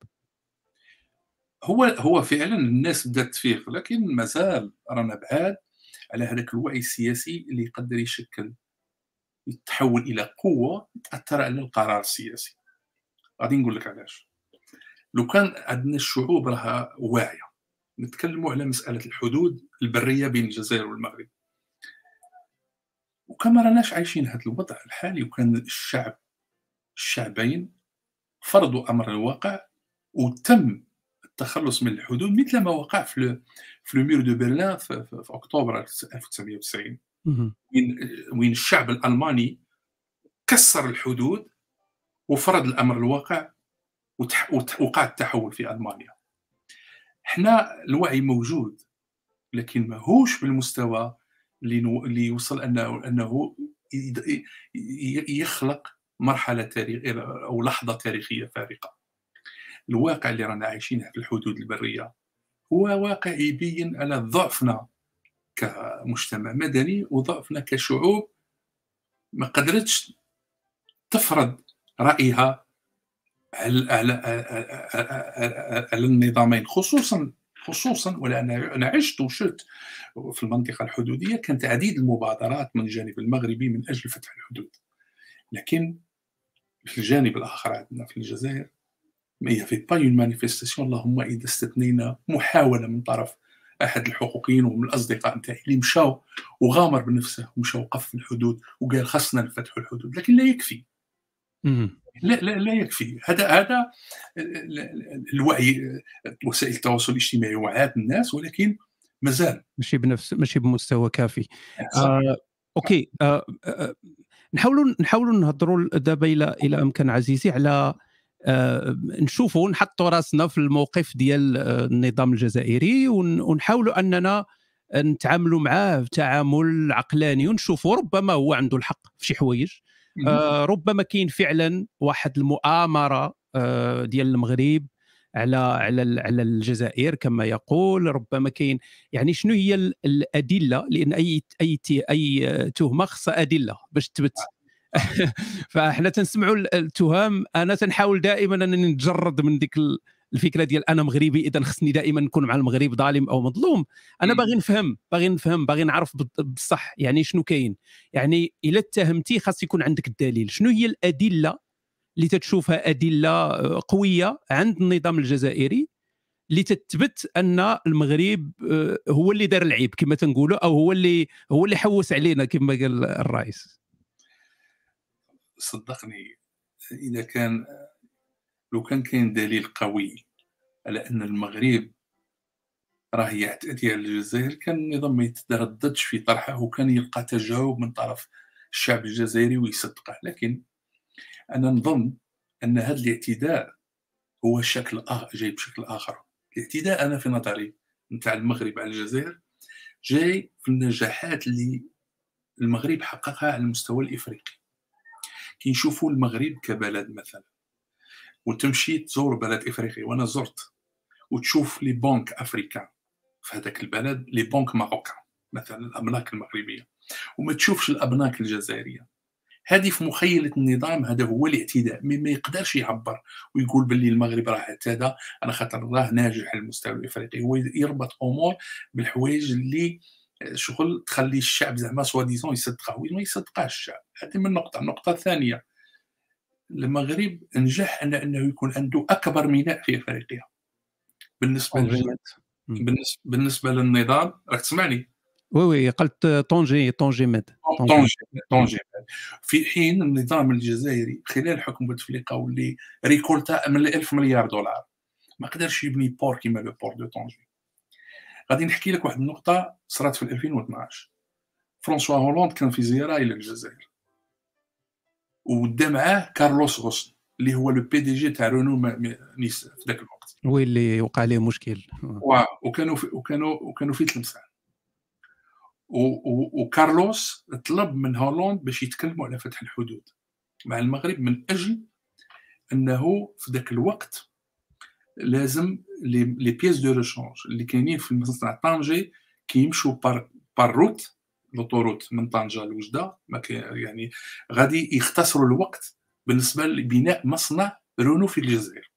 B: هو هو فعلا الناس بدات تفيق، لكن مازال رانا بعاد على هذاك الوعي السياسي اللي يقدر يشكل يتحول الى قوه تاثر على القرار السياسي. غادي نقول لك علاش. لو كان عندنا الشعوب راها واعيه، نتكلموا على مساله الحدود البريه بين الجزائر والمغرب، وكما راناش عايشين هذا الوضع الحالي، وكان الشعب الشعبين فرضوا امر الواقع وتم التخلص من الحدود، مثل ما وقع في في المير دو برلين في, في, في اكتوبر ألف وتسعمائة وتسعين، وين وين الشعب الالماني كسر الحدود وفرض الامر الواقع ووقع التحول في المانيا. احنا الوعي موجود، لكن ماهوش بالمستوى اللي اللي يوصل انه انه يخلق مرحله تاريخيه او لحظه تاريخيه فارقه. الواقع اللي رانا عايشينه في الحدود البريه هو واقع يبين على ضعفنا كمجتمع مدني وضعفنا كشعوب ما قدرتش تفرض رايها على على على النظامين، خصوصا خصوصا ولأن أنا عشت وشفت في المنطقة الحدودية كانت عديد المبادرات من الجانب المغربي من أجل فتح الحدود، لكن في الجانب الآخر عندنا في الجزائر ما هي في با اون مانيفيستاسيون، اللهم إذا استثنينا محاولة من طرف أحد الحقوقيين ومن الأصدقاء نتاعي اللي مشاو وغامر بنفسه ومشى وقف في الحدود وقال خصنا نفتحوا الحدود، لكن لا يكفي. لا لا لا يكفي. هذا هذا الوعي، وسائل التواصل الاجتماعي وعات الناس، ولكن مازال
A: ماشي بنفس ماشي بمستوى كافي. آه، اوكي. آه، آه، نحاولوا نحاولوا نهضروا دابا الى الى امكان عزيزي على آه، نشوفوا نحطوا راسنا في الموقف ديال آه، النظام الجزائري ون- ونحاولوا اننا نتعاملوا معاه بتعامل عقلاني، ونشوفوا ربما هو عنده الحق في شي حوايج.
B: مهم.
A: آه، ربما كاين فعلا واحد المؤامره آه، ديال المغرب على على ال- على الجزائر كما يقول. ربما كاين يعني شنو هي ال- الادله، لان اي اي ت- اي آه، تهمه خصها ادله باش تثبت.
B: آه.
A: فاحنا تنسمعوا ال- التهم. انا تنحاول دائما انني نتجرد من ديك ال- الفكره ديال انا مغربي اذا خصني دائما نكون مع المغرب ظالم او مظلوم. انا
B: مم.
A: باغي نفهم باغي نفهم باغي نعرف بال- بصح يعني شنو كاين. يعني الا اتهمتي خاص يكون عندك الدليل. شنو هي الادله اللي تتشوفها ادله آه، قويه عند النظام الجزائري اللي تثبت ان المغرب آه، هو اللي دار العيب كما تنقولوا، او هو اللي هو اللي حوس علينا كما قال الرئيس؟
B: صدقني، اذا كان لو كان كاين دليل قوي على ان المغرب راه يعتدي على الجزائر، كان النظام ما يترددش في طرحه وكان يلقى تجاوب من طرف الشعب الجزائري ويصدقه. لكن انا نظن ان هذا الاعتداء هو شكل آخر، جاي بشكل اخر. الاعتداء انا في نظري نتاع المغرب على الجزائر جاي في النجاحات اللي المغرب حققها على المستوى الافريقي. كي نشوفوا المغرب كبلد مثلا، وتمشي تزور بلد افريقي، وانا زرت، وتشوف لي بنك افريكان في هذاك البلد، لي بنك ماروكان مثلا، الابناك المغربيه، وما تشوفش الابناك الجزائريه. هذه في مخيله النظام، هذا هو الاعتداء. مي ما يقدرش يعبر ويقول باللي المغرب راه اعتدى على خاطر راه ناجح على المستوى الافريقي. هو يربط امور بالحوايج اللي شغل تخلي الشعب زعما سوا ديزون يصدقه، وما يصدقاش الشعب. هذه من نقطه. النقطه الثانيه، المغرب نجح على انه يكون عنده اكبر ميناء في افريقيا بالنسبه للج...
A: طنجيمات. مم.
B: بالنسبه بالنسبه للنظام. راك تسمعني؟
A: وي وي قلت طونجي طونجيمات طونجي.
B: طنجة طنجة في حين النظام الجزائري خلال حكم بوتفليقه واللي ريكولتا من ألف مليار دولار ما قدرش يبني بور كيما لو بور دو طنجة. غادي نحكي لك واحد النقطه صرات في ألفين واثناش. فرانسوا هولاند كان في زياره الى الجزائر، ودا معاه كارلوس غوسن اللي هو لو بي دي جي تاع رونو نيس في ذاك الوقت.
A: وي اللي وقع عليه مشكل.
B: وكانوا في وكانوا وكانوا في تلمسان. وكارلوس طلب من هولاند باش يتكلموا على فتح الحدود مع المغرب، من اجل انه في ذاك الوقت لازم لي بيس دو ريشونج اللي كاينين في مصنع طنجة كيمشوا بار بار روت لوطوروت من طنجة لوجده، ما يعني غادي يختصروا الوقت بالنسبه لبناء مصنع رونو في الجزائر.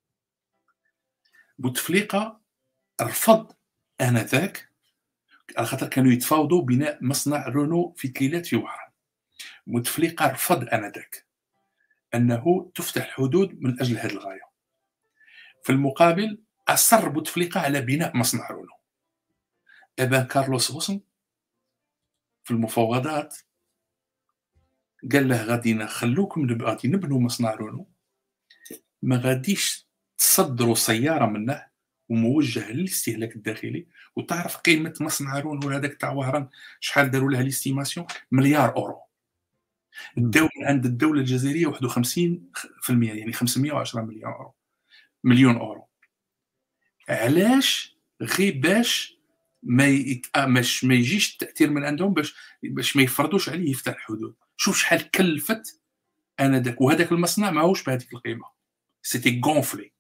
B: بوتفليقه رفض انذاك على خاطر كانوا يتفاوضوا بناء مصنع رونو في كيلات في وهران. بوتفليقه رفض انذاك انه تفتح الحدود من اجل هذه الغايه. في المقابل اصر بوتفليقه على بناء مصنع رونو. ابان كارلوس غوسن في المفاوضات قال له غادي نخلوكم غادي نبنوا مصنع رونو، ما غاديش تصدروا سياره منه وموجه للاستهلاك الداخلي. وتعرف قيمه مصنع رونو هذاك تاع وهران شحال داروا لها ليستيماسيون؟ مليار اورو. داو من عند الدوله الجزائريه واحد وخمسين بالمئة، يعني خمسمائة وعشرة مليون اورو مليون اورو. علاش؟ غير باش ما يتامش ما يجيش التاثير من عندهم، باش باش ما يفرضوش عليه يفتح الحدود. شوف شحال كلفت انذاك، وهذاك المصنع ماهوش بهذيك القيمه، سيتي غونفلي.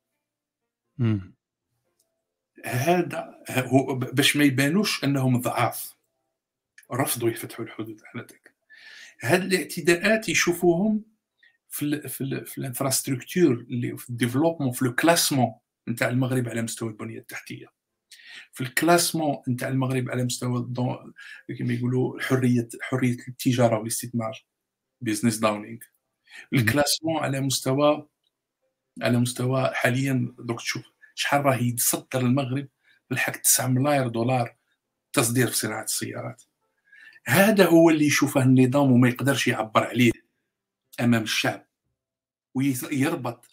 B: هذا هو باش ما يبانوش انهم ضعاف، رفضوا يفتحوا الحدود انذاك. هاد الاعتداءات يشوفوهم في ال في ال في الانفراستركتور اللي في الديفلوبمون، في لو كلاسمون نتاع المغرب على مستوى البنيه التحتيه، في الكلاسمون نتاع المغرب على مستوى كما يقولوا حريه حريه التجاره والاستثمار، بيزنس داونينغ. الكلاسمون على مستوى على مستوى حاليا دوك تشوف شحال راه يتصدر المغرب بالحق تسعة ملاير دولار تصدير في صناعه السيارات. هذا هو اللي يشوفه النظام وما يقدرش يعبر عليه امام الشعب، ويربط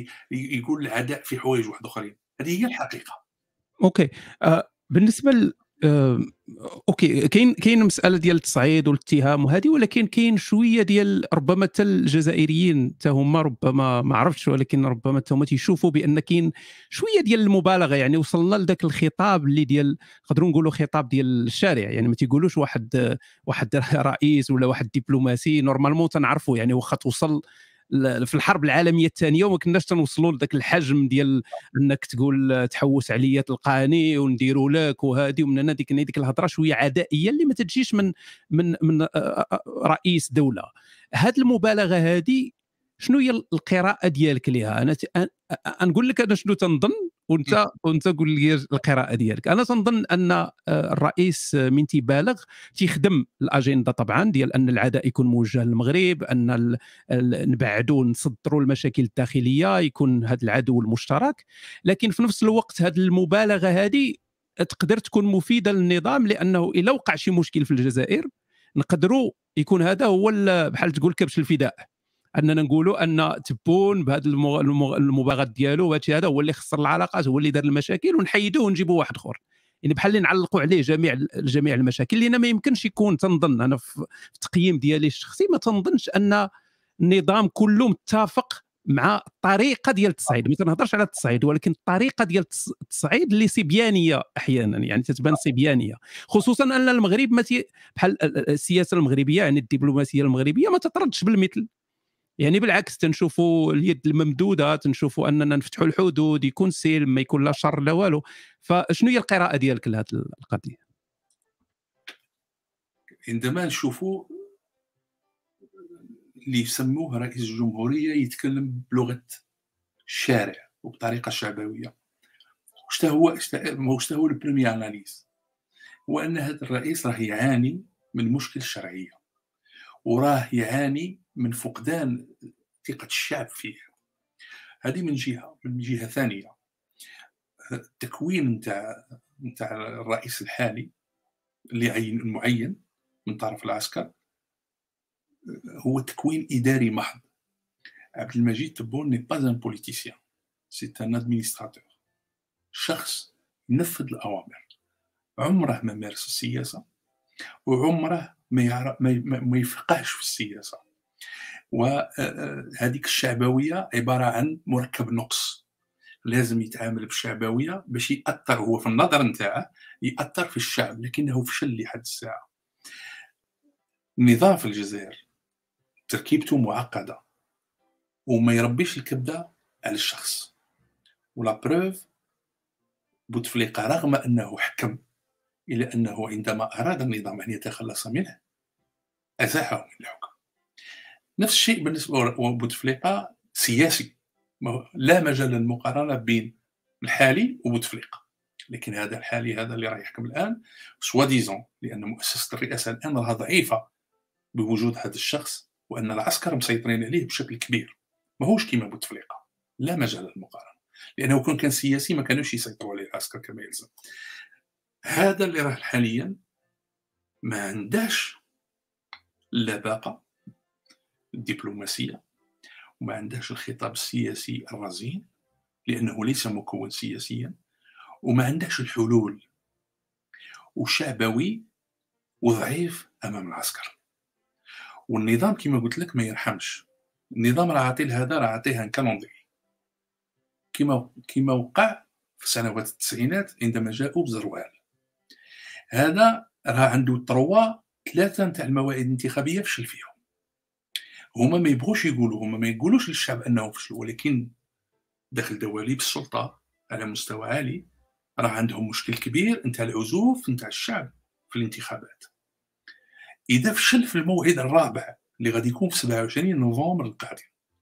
B: يقول العداء في حوايج واحد اخرين. هذه هي الحقيقه.
A: اوكي. آه بالنسبه آآ أوكي، كاين كاين مسألة ديال التصعيد والاتهام وهذه، ولكن كاين شوية ديال ربما حتى الجزائريين حتى هما ربما ما عرفتش، ولكن ربما حتى هما تيشوفوا بأن كاين شوية ديال المبالغة. يعني وصلنا لذاك الخطاب اللي ديال نقدروا نقولوا خطاب ديال الشارع، يعني ما تيقولوش واحد واحد رئيس ولا واحد دبلوماسي نورمالمون تنعرفوا، يعني واخا توصل ل في الحرب العالمية الثانية وما كناش تنوصلوا لذاك الحجم ديال أنك تقول تحوس عليا تلقاني ونديروا لك وهذه ومن هنا. ديك ديك الهضره شويه عدائيه اللي ما تجيش من من من آه، آه، آه، رئيس دوله. هذه المبالغه هذه شنو هي القراءه ديالك ليها؟ انا ت... أ- أ- نقول لك انا شنو تنظن، وانت وانت قول لي القراءه ديالك. انا تنظن ان آه، الرئيس آه، من تيبالغ تيخدم الاجنده طبعا ديال ان العداء يكون موجه للمغرب، ان ال- ال- نبعدوا نصدروا المشاكل الداخليه، يكون هذا العدو المشترك. لكن في نفس الوقت هذه المبالغه هذه تقدر تكون مفيده للنظام، لانه الا وقع شي مشكل في الجزائر نقدروا يكون هذا هو ال- بحال تقول كبش الفداء، اننا نقولوا ان تبون بهذه المغ- المغ- المباغات ديالو وهذا هذا هو اللي خسر العلاقات، هو اللي دار المشاكل، ونحيدوه ونجيبوا واحد اخر. يعني بحال اللي نعلقوا عليه جميع جميع المشاكل، اللي ما يمكنش يكون. تنظن انا في التقييم ديالي الشخصي ما تنظنش ان النظام كله متفق مع الطريقه ديال التصعيد. ما تنهضرش على التصعيد، ولكن الطريقه ديال التص- التصعيد اللي سيبيانيه احيانا، يعني تتبان سيبيانيه. خصوصا ان المغرب ما تي بحال ال- ال- السياسه المغربيه، يعني الدبلوماسيه المغربيه ما تطردش بالمثل. يعني بالعكس تنشوفوا اليد الممدوده، تنشوفوا اننا نفتحوا الحدود، يكون سلم، ما يكون لا شر لا والو. فشنو هي القراءه ديالك لهذه القضيه؟
B: عندما نشوفوا اللي يسموه رئيس الجمهوريه يتكلم بلغه الشارع وبطريقه شعبويه، واش هو واش هو البريمي اناليز؟ هو ان هذا الرئيس راه يعاني من مشكل الشرعيه، وراه يعاني من فقدان ثقه الشعب فيه. هذه من جهه. من جهه ثانيه، التكوين نتاع نتاع الرئيس الحالي اللي عين المعين من طرف العسكر هو تكوين اداري محض. عبد المجيد تبون ني با ان بوليتيسيان، سي ان ادمينستراتور، شخص ينفذ الاوامر. عمره ما مارس السياسه، وعمره ما يعرف ما, ما يفقهش في السياسه. وهذيك الشعبويه عباره عن مركب نقص. لازم يتعامل بالشعبويه باش ياثر هو في النظر نتاعه، ياثر في الشعب، لكنه فشل لحد الساعه. النظام في الجزائر تركيبته معقده وما يربيش الكبده على الشخص. ولا بروف، بوتفليقه رغم انه حكم، الا انه عندما اراد النظام ان يتخلص منه ازاحه من الحكم. نفس الشيء بالنسبه لبوتفليقه سياسي، لا مجال للمقارنه بين الحالي وبوتفليقه. لكن هذا الحالي هذا اللي راه يحكم الان سوا ديزون، لان مؤسسه الرئاسه الان راها ضعيفه بوجود هذا الشخص، وان العسكر مسيطرين عليه بشكل كبير. ماهوش كيما بوتفليقه، لا مجال للمقارنه، لانه كون كان سياسي ما كانوش يسيطروا عليه العسكر كما يلزم. هذا اللي راه حاليا ما عندهش اللباقه الدبلوماسيه، وما عندهش الخطاب السياسي الرزين لانه ليس مكون سياسيا، وما عندهش الحلول، وشعبوي وضعيف امام العسكر. والنظام كما قلت لك ما يرحمش. النظام راه عاطي لهذا، راه عاطيه ان كالوندري كما كما وقع في سنوات التسعينات عندما جاءوا بزروال. هذا راه عنده تروا ثلاثه نتاع الموائد الانتخابيه فشل فيهم. هما ما يبغوش يقولوا، هما ما يقولوش للشعب انهم فشلوا، ولكن داخل دواليب السلطه على مستوى عالي راه عندهم مشكل كبير نتاع العزوف نتاع الشعب في الانتخابات. اذا فشل في الموعد الرابع اللي غادي يكون في سبعة وعشرين نوفمبر القادم،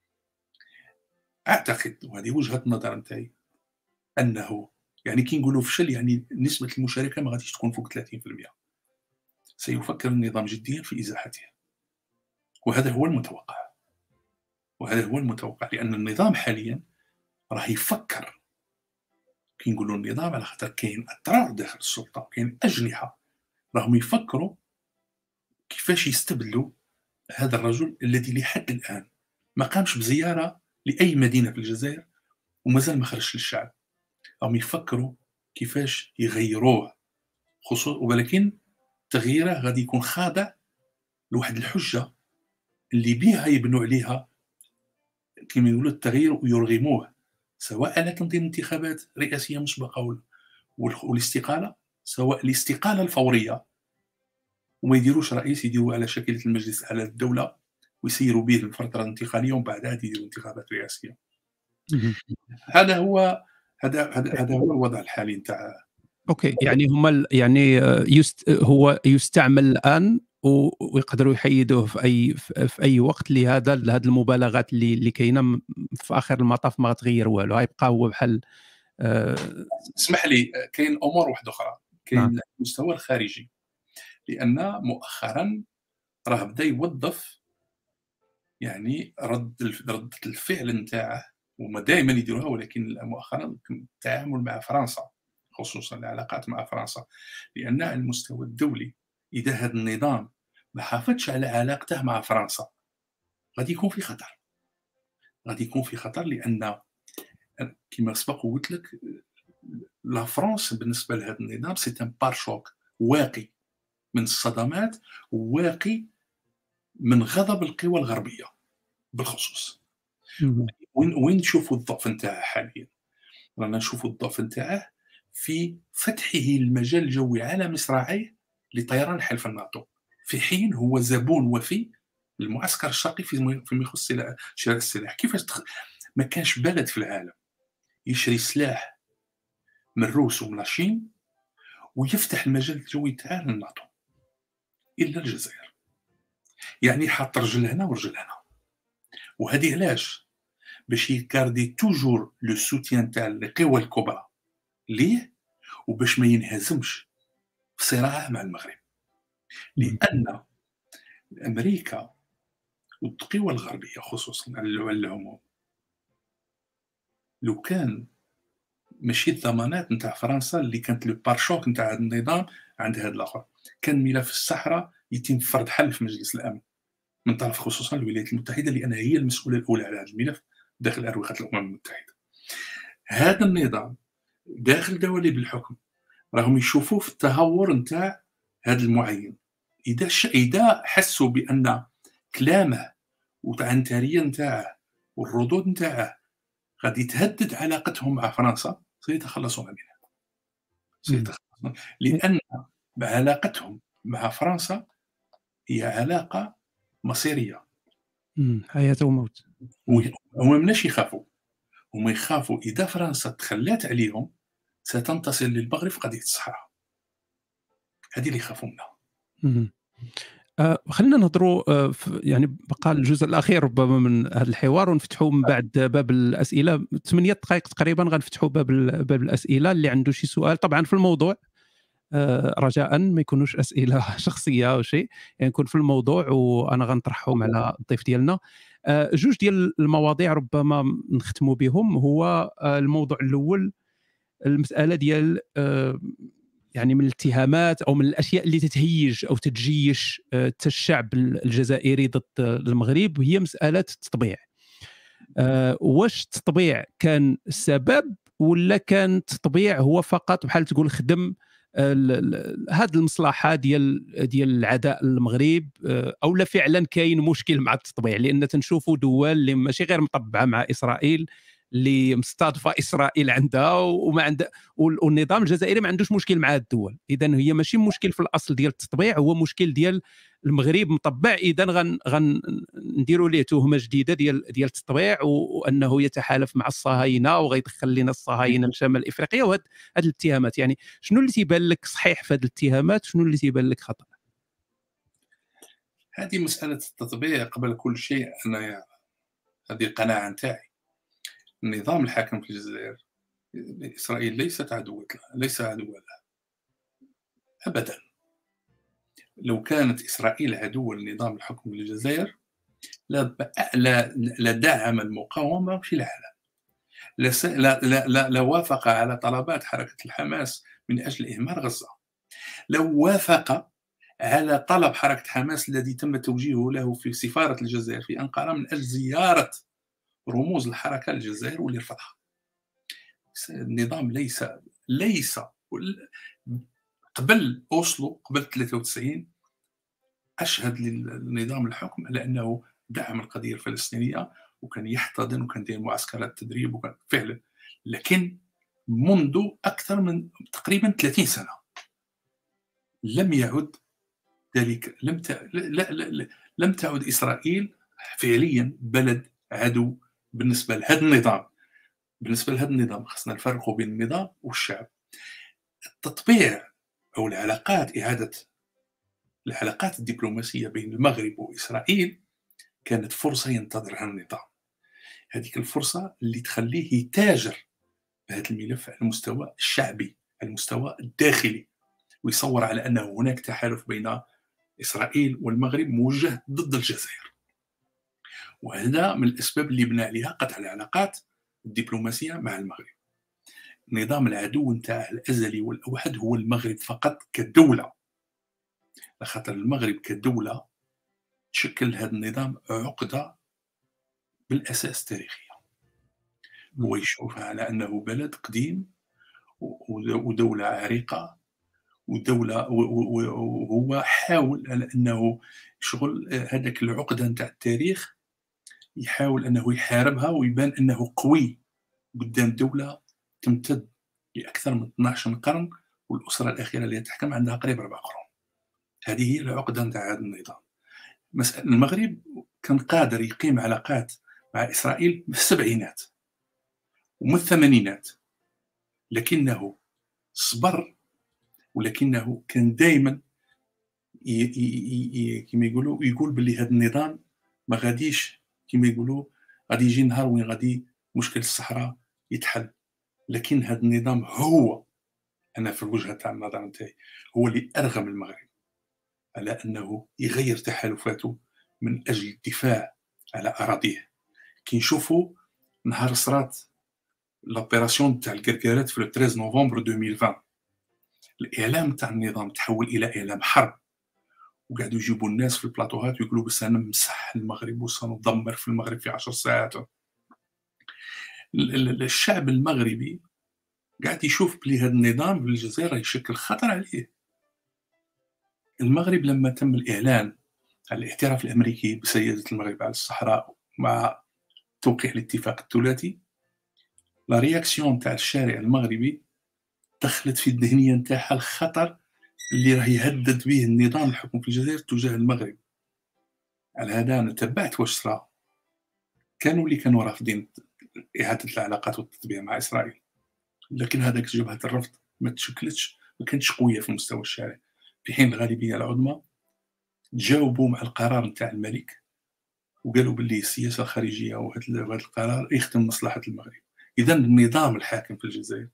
B: اعتقد وهذه وجهه النظر نتاعي انه يعني كي نقولوا فشل يعني نسبه المشاركه ما غاديش تكون فوق ثلاثين بالمئة. سيفكر النظام جديا في ازاحته، وهذا هو المتوقع. وهذا هو المتوقع لان النظام حاليا راه يفكر. كي نقولوا النظام على خاطر كاين اطراف داخل السلطه وكاين اجنحه راهم يفكروا كيفاش يستبدلوا هذا الرجل الذي لحد الان ما قامش بزياره لاي مدينه في الجزائر ومازال ما خرجش للشعب. راهم يفكروا كيفاش يغيروه، خصوص ولكن تغييره غادي يكون خاضع لواحد الحجة اللي بها يبنوا عليها كما يقولوا التغيير ويرغموه، سواء على تنظيم انتخابات رئاسية مسبقة والاستقالة، سواء الاستقالة الفورية وما يديروش رئيس، يديروا على شكلة المجلس الأعلى للدولة ويسيروا به الفترة الانتقالية ومن بعدها يديروا انتخابات رئاسية. هذا هو هذا هذا هو الوضع الحالي نتاع.
A: اوكي، يعني هما يعني يست هو يستعمل الان ويقدروا يحيدوه في اي في اي وقت لهذا لهذه المبالغات اللي اللي كاينه في اخر المطاف ما غتغير والو، غيبقى هو بحال. أه
B: اسمح لي، كاين امور واحده اخرى، كاين
A: نعم.
B: المستوى الخارجي، لان مؤخرا راه بدا يوظف يعني رد ردة الفعل نتاعه، وما دائما يديروها، ولكن مؤخرا التعامل مع فرنسا، خصوصا العلاقات مع فرنسا، لان على المستوى الدولي اذا هذا النظام ما حافظش على علاقته مع فرنسا غادي يكون في خطر، غادي يكون في خطر لان كما سبق وقلت لك لا فرنسا بالنسبه لهذا النظام سي ان بار شوك، واقي من الصدمات، واقي من غضب القوى الغربيه بالخصوص. وين وين نشوفوا الضعف نتاعها حاليا؟ رانا نشوفوا الضعف نتاعه في فتحه المجال الجوي على مصراعيه لطيران حلف الناتو، في حين هو زبون وفي للمعسكر الشرقي فيما يخص شراء السلاح. كيفاش تخ... ما كانش بلد في العالم يشري سلاح من الروس ومن الصين ويفتح المجال الجوي تاعه للناتو الا الجزائر، يعني حاط رجل هنا ورجل هنا. وهذه علاش؟ باش يكاردي توجور لو سوتيان تاع القوى الكبرى ليه، وباش ما ينهزمش في صراعه مع المغرب، لان امريكا والقوى الغربيه خصوصا على العموم لو كان ماشي الضمانات نتاع فرنسا اللي كانت لو بارشوك نتاع هذا النظام عند هذا الاخر، كان ملف الصحراء يتم فرض حل في مجلس الامن من طرف خصوصا الولايات المتحده، لانها هي المسؤوله الاولى على هذا الملف داخل اروقه الامم المتحده. هذا النظام داخل دواليب الحكم راهم يشوفوا في التهور نتاع هذا المعين، اذا ش... اذا حسوا بان كلامه والعنتريه نتاعه والردود نتاعه غادي تهدد علاقتهم مع فرنسا سيتخلصون منها، سيتخلصون، لان علاقتهم مع فرنسا هي علاقه مصيريه،
A: حياه وموت.
B: وهم مناش يخافوا، هم يخافوا اذا فرنسا تخلات عليهم ستنتصر للمغرب في قضيه الصحراء، هذه اللي يخافوا منها.
A: آه خلينا نهضروا آه يعني بقى الجزء الاخير ربما من هذا الحوار، ونفتحوا من بعد باب الاسئله. ثمانية دقائق تقريبا غنفتحوا باب باب الاسئله. اللي عنده شي سؤال طبعا في الموضوع آه رجاء ما يكونوش اسئله شخصيه او شيء، يعني يكون في الموضوع وانا غنطرحهم على الضيف ديالنا. آه جوج ديال المواضيع ربما نختموا بهم. هو آه الموضوع الاول المساله ديال آه يعني من الاتهامات او من الاشياء اللي تتهيج او تتجيش الشعب الجزائري ضد المغرب، هي مساله التطبيع. أه واش التطبيع كان السبب ولا كان التطبيع هو فقط بحال تقول خدم هذه المصلحه ديال ديال العداء المغرب، او لا فعلا كاين مشكل مع التطبيع؟ لان تنشوفوا دول اللي ماشي غير مطبعه مع اسرائيل، اللي مستضفه اسرائيل عندها وما عندها، والنظام الجزائري ما عندوش مشكل مع هذه الدول. اذا هي ماشي مشكل في الاصل ديال التطبيع، هو مشكل ديال المغرب مطبع. اذا غن غنديروا ليه تهمه جديده ديال ديال التطبيع، وانه يتحالف مع الصهاينه وغيدخل لنا الصهاينه لشمال افريقيا، وهذه الاتهامات. يعني شنو اللي تيبان لك صحيح في هذه الاتهامات، شنو اللي تيبان لك خطا؟
B: هذه مساله التطبيع قبل كل شيء، انا هذه القناعه نتاعي. النظام الحاكم في الجزائر، إسرائيل ليست عدوة ليس عدوا لها أبدا. لو كانت إسرائيل عدوا لنظام الحكم في الجزائر لدعم المقاومة في العالم، لوافق على طلبات حركة الحماس من أجل إهمال غزة، لو وافق على طلب حركة حماس الذي تم توجيهه له في سفارة الجزائر في أنقرة من أجل زيارة رموز الحركة للجزائر واللي رفضها. النظام ليس ليس قبل اوسلو، قبل ثلاثة وتسعين، اشهد للنظام الحكم على انه دعم القضيه الفلسطينيه، وكان يحتضن وكان يدير معسكرات تدريب، وكان فعلا. لكن منذ اكثر من تقريبا ثلاثين سنه لم يعد ذلك، لم ت... لا لا لا لم تعد اسرائيل فعليا بلد عدو بالنسبه لهذا النظام. بالنسبه لهذا النظام خصنا نفرقوا بين النظام والشعب. التطبيع او العلاقات، اعاده العلاقات الدبلوماسيه بين المغرب واسرائيل كانت فرصه ينتظرها النظام. هذيك الفرصه اللي تخليه يتاجر بهذا الملف على المستوى الشعبي، على المستوى الداخلي، ويصور على انه هناك تحالف بين اسرائيل والمغرب موجه ضد الجزائر. وهذا من الاسباب اللي بنى عليها قطع العلاقات الدبلوماسيه مع المغرب. نظام العدو نتاعه الازلي والاوحد هو المغرب فقط كدوله، لخاطر المغرب كدوله تشكل هذا النظام عقده بالاساس تاريخيه. هو يشوفها على انه بلد قديم ودوله عريقه ودوله، وهو حاول على انه شغل هذاك العقده نتاع التاريخ يحاول انه يحاربها ويبان انه قوي قدام دوله تمتد لاكثر من اثناش قرن، والاسره الاخيره اللي تحكم عندها قريب اربع قرون. هذه هي العقده نتاع هذا النظام. المغرب كان قادر يقيم علاقات مع اسرائيل في السبعينات ومن الثمانينات، لكنه صبر، ولكنه كان دائما كما يقولوا يقول باللي هذا النظام ما غاديش، كما يقولوا غادي يجي نهار وين غادي مشكل الصحراء يتحل. لكن هذا النظام هو، انا في الوجهه تاع النظر نتاعي، هو اللي ارغم المغرب على انه يغير تحالفاته من اجل الدفاع على اراضيه. كي نشوفوا نهار صرات لوبيراسيون تاع الكركارات في ثلاثة عشر نوفمبر ألفين وعشرين، الاعلام تاع النظام تحول الى اعلام حرب، وقاعدوا يجيبوا الناس في البلاطوهات ويقولوا بس انا نمسح المغرب وسندمر في المغرب في عشر ساعات. الشعب المغربي قاعد يشوف بلي هذا النظام في الجزائر يشكل خطر عليه. المغرب لما تم الاعلان على الاعتراف الامريكي بسياده المغرب على الصحراء مع توقيع الاتفاق الثلاثي، لا رياكسيون تاع الشارع المغربي دخلت في الذهنيه نتاعها الخطر اللي راه يهدد به النظام الحكم في الجزائر تجاه المغرب. على هذا انا تبعت واش صرا. كانوا اللي كانوا رافضين اعاده العلاقات والتطبيع مع اسرائيل، لكن هذاك جبهه الرفض ما تشكلتش، ما كانتش قويه في مستوى الشارع، في حين الغالبيه العظمى تجاوبوا مع القرار نتاع الملك وقالوا باللي السياسه الخارجيه وهذا القرار يخدم مصلحه المغرب. اذا النظام الحاكم في الجزائر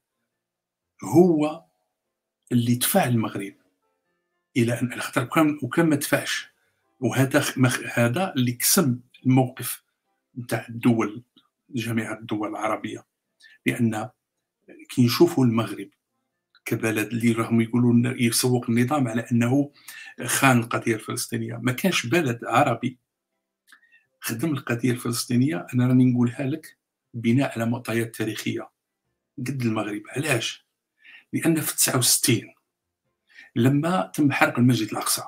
B: هو اللي دفع المغرب الى ان خاطر كان وكان ما دفعش، وهذا هذا اللي كسم الموقف نتاع الدول، جميع الدول العربيه، لان كي نشوفوا المغرب كبلد اللي راهم يقولوا يسوق النظام على انه خان القضيه الفلسطينيه، ما كانش بلد عربي خدم القضيه الفلسطينيه. انا راني نقولها لك بناء على معطيات تاريخيه قد المغرب. علاش؟ لان في تسعة وستين لما تم حرق المسجد الاقصى،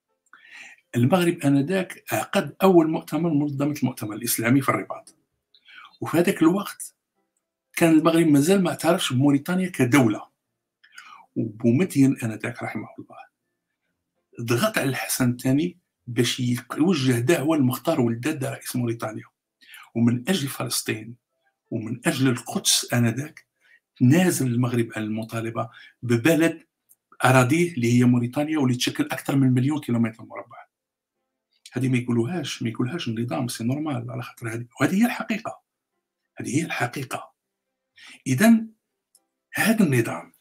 B: المغرب انذاك عقد اول مؤتمر منظمه المؤتمر الاسلامي في الرباط، وفي هذاك الوقت كان المغرب مازال ما اعترفش بموريتانيا كدوله. وبومدين انذاك رحمه الله ضغط على الحسن الثاني باش يوجه دعوه لمختار ولداد رئيس موريتانيا، ومن اجل فلسطين ومن اجل القدس انذاك نازل المغرب على المطالبه ببلد اراضيه اللي هي موريتانيا، واللي تشكل اكثر من مليون كيلومتر مربع. هذه ما يقولوهاش ما يقولهاش النظام، سي نورمال، على خاطر هذه وهذه هي الحقيقه. هذه هي الحقيقه. اذا هذا النظام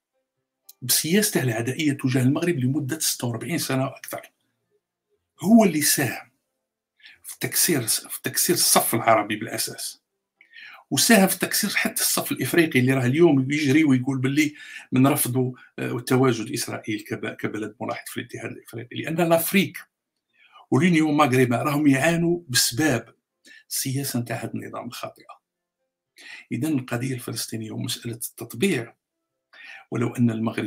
B: بسياسته العدائيه تجاه المغرب لمده ستة وأربعين سنه واكثر هو اللي ساهم في تكسير في تكسير الصف العربي بالاساس، وساهم في تكسير حتى الصف الافريقي اللي راه اليوم يجري ويقول باللي من رفضوا تواجد اسرائيل كبلد ملاحظ في الاتحاد الافريقي، لان الافريق واليونيون ماغريبا راهم يعانوا بسبب السياسه نتاع هذا النظام الخاطئه. اذا القضيه الفلسطينيه ومساله التطبيع، ولو ان المغرب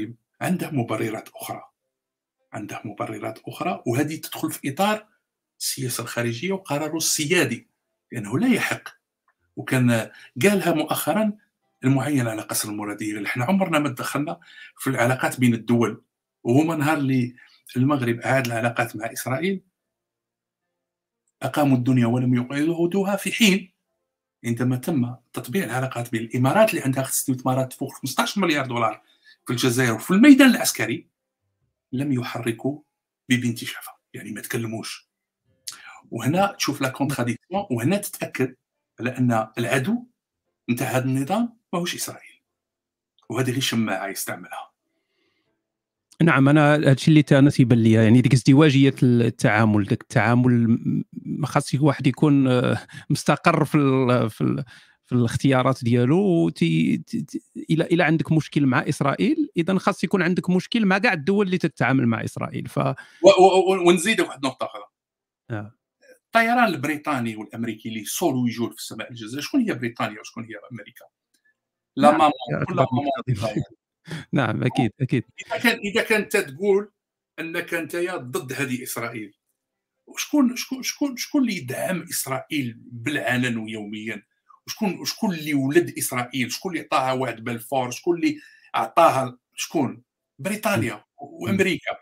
B: عنده مبررات أخرى، عنده مبررات أخرى، وهذه تدخل في إطار السياسة الخارجية وقراره السيادي، لأنه لا يحق. وكان قالها مؤخرا المعين على قصر المرادية، اللي احنا عمرنا ما دخلنا في العلاقات بين الدول. وهما نهار اللي المغرب أعاد العلاقات مع إسرائيل أقاموا الدنيا ولم يقعدوها في حين عندما تم تطبيع العلاقات بين الإمارات اللي عندها استثمارات فوق خمسطاش مليار دولار في الجزائر وفي الميدان العسكري، لم يحركوا ببنت شفا، يعني ما تكلموش. وهنا تشوف لا كونتراديكسيون، وهنا تتأكد على أن العدو نتاع هذا النظام ماهوش إسرائيل، وهذه غير شماعة يستعملها.
A: نعم، انا هادشي اللي انا تيبان ليا، يعني ديك ازدواجيه التعامل، داك التعامل خاص واحد يكون آه، مستقر في ال في ال في الاختيارات ديالو. تي الى الى عندك مشكل مع اسرائيل، اذا خاص يكون عندك مشكل مع كاع الدول اللي تتعامل مع اسرائيل. ف
B: ونزيد واحد النقطة أخرى.
A: آه.
B: الطيران البريطاني والامريكي اللي يصولوا يجوا في السماء الجزائر، شكون هي بريطانيا وشكون هي امريكا؟ لا
A: نعم،
B: ماما كل
A: يعتبر
B: ماما.
A: نعم، اكيد اكيد.
B: اذا كان اذا كنت تقول انك انت ضد هذه اسرائيل، وشكون شكون شكون شكون اللي يدعم اسرائيل بالعلن ويوميا؟ وشكون شكون اللي ولد اسرائيل؟ شكون اللي عطاها وعد بلفور؟ شكون اللي عطاها؟ شكون؟ بريطانيا وامريكا.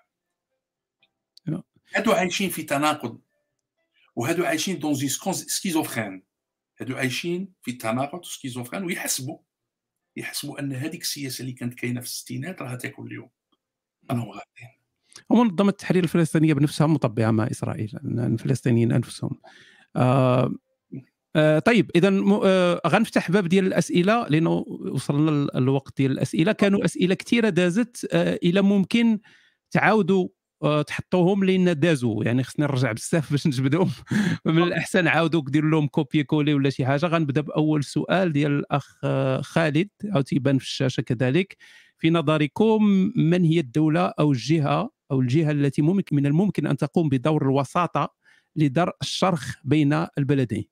B: هادو عايشين في تناقض، وهادو عايشين دون سكيزوفرين، هادو عايشين في تناقض سكيزوفرين، ويحسبوا يحسبوا ان هذيك السياسه اللي كانت كاينه في الستينات راها تاكل اليوم. راهم غالطين.
A: ومنظمه التحرير الفلسطينيه بنفسها مطبعه مع اسرائيل، الفلسطينيين انفسهم. آه آه طيب، اذا آه غنفتح باب ديال الاسئله، لانه وصلنا الوقت ديال الاسئله. كانوا اسئله كثيره دازت، آه الى ممكن تعاودوا آه تحطوهم لان دازوا، يعني خصني نرجع بزاف باش نجبدهم. من الاحسن عاودوا ديروا لهم كوبي كولي ولا شي حاجه. غنبدا باول سؤال ديال الاخ آه خالد، او تيبان في الشاشه كذلك. في نظركم، من هي الدوله او الجهه او الجهه التي ممكن من الممكن ان تقوم بدور الوساطه لدرء الشرخ بين البلدين؟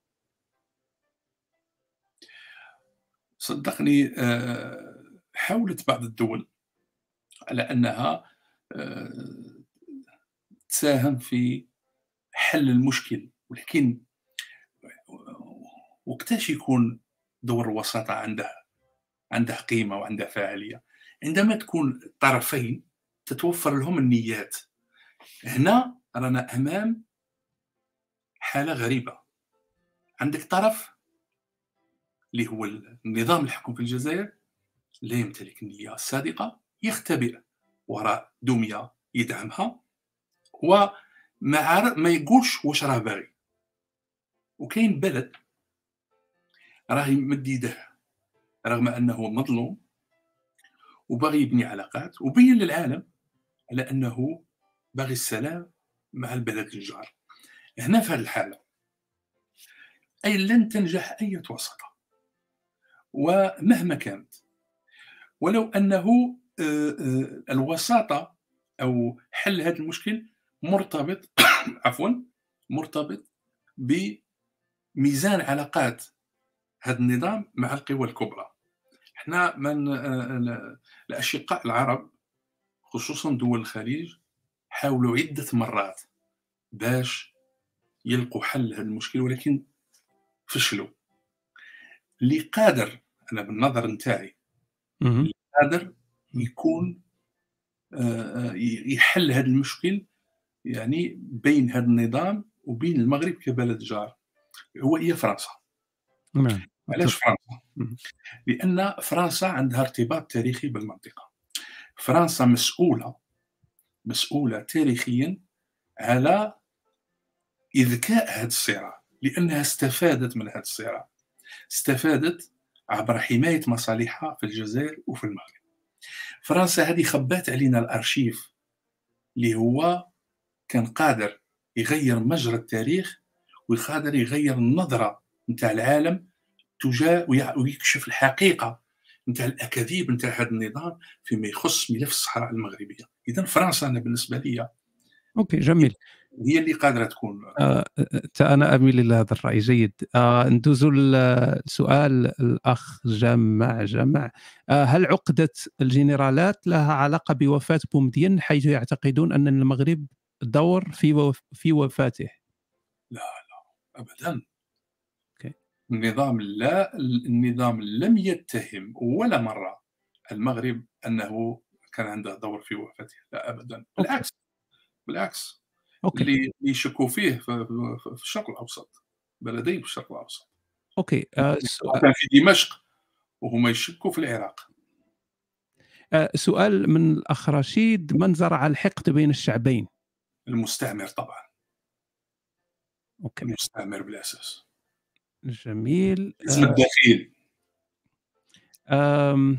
B: صدقني حاولت بعض الدول على أنها تساهم في حل المشكل، ولكن وقتاش يكون دور الوساطة عنده عنده قيمة وعنده فاعلية؟ عندما تكون الطرفين تتوفر لهم النيات. هنا رانا أمام حالة غريبة. عندك طرف اللي هو النظام الحكم في الجزائر لا يمتلك النية الصادقة، يختبئ وراء دمية يدعمها وما ما يقولش واش راه باغي. وكاين بلد راه يمد يده رغم انه مظلوم وباغي يبني علاقات وبين للعالم على انه باغي السلام مع البلد الجار. هنا في هذه الحالة أي لن تنجح أي وساطة ومهما كانت، ولو أنه الوساطة أو حل هذا المشكل مرتبط عفوا مرتبط بميزان علاقات هذا النظام مع القوى الكبرى. احنا من الأشقاء العرب خصوصا دول الخليج حاولوا عدة مرات باش يلقوا حل هذا المشكل، ولكن فشلوا. اللي قادر أنا بالنظر نتاعي اللي قادر يكون يحل هذا المشكل يعني بين هذا النظام وبين المغرب كبلد جار هو هي فرنسا.
A: نعم.
B: علاش فرنسا؟ لأن فرنسا عندها ارتباط تاريخي بالمنطقة. فرنسا مسؤولة مسؤولة تاريخيا على إذكاء هذا الصراع، لأنها استفادت من هذا الصراع، استفادت عبر حماية مصالحها في الجزائر وفي المغرب. فرنسا هذه خبات علينا الأرشيف اللي هو كان قادر يغير مجرى التاريخ وقادر يغير النظرة نتاع العالم تجاه ويكشف الحقيقة نتاع الأكاذيب نتاع هذا النظام فيما يخص ملف الصحراء المغربية. إذا فرنسا أنا بالنسبة لي
A: اوكي جميل.
B: هي اللي قادرة تكون.
A: آآ ت أنا أميل إلى هذا الرأي، جيد. آآ ندوزو لسؤال الأخ جمع جمع. آآ هل عقدة الجنرالات لها علاقة بوفاة بومدين، حيث يعتقدون أن المغرب دور في وف في وفاته؟
B: لا، أبدًا.
A: أوكي.
B: النظام لا النظام لم يتهم ولا مرة المغرب أنه كان عنده دور في وفاته، لا أبدًا،
A: أوكي.
B: بالعكس، بالعكس.
A: أوكي.
B: اللي اللي يشكّوا فيه ف ف في الشرق الأوسط، بلدي في الشرق الأوسط،
A: أوكي. آآ السؤا
B: كان في دمشق وهُم يشكّوا في العراق.
A: آآ سؤال من الأخ رشيد: من زرع الحقد بين الشعبين؟
B: المستعمر طبعًا،
A: أوكي.
B: المستعمر بالأساس،
A: جميل.
B: اسم
A: آآ
B: الدخيل.
A: آمم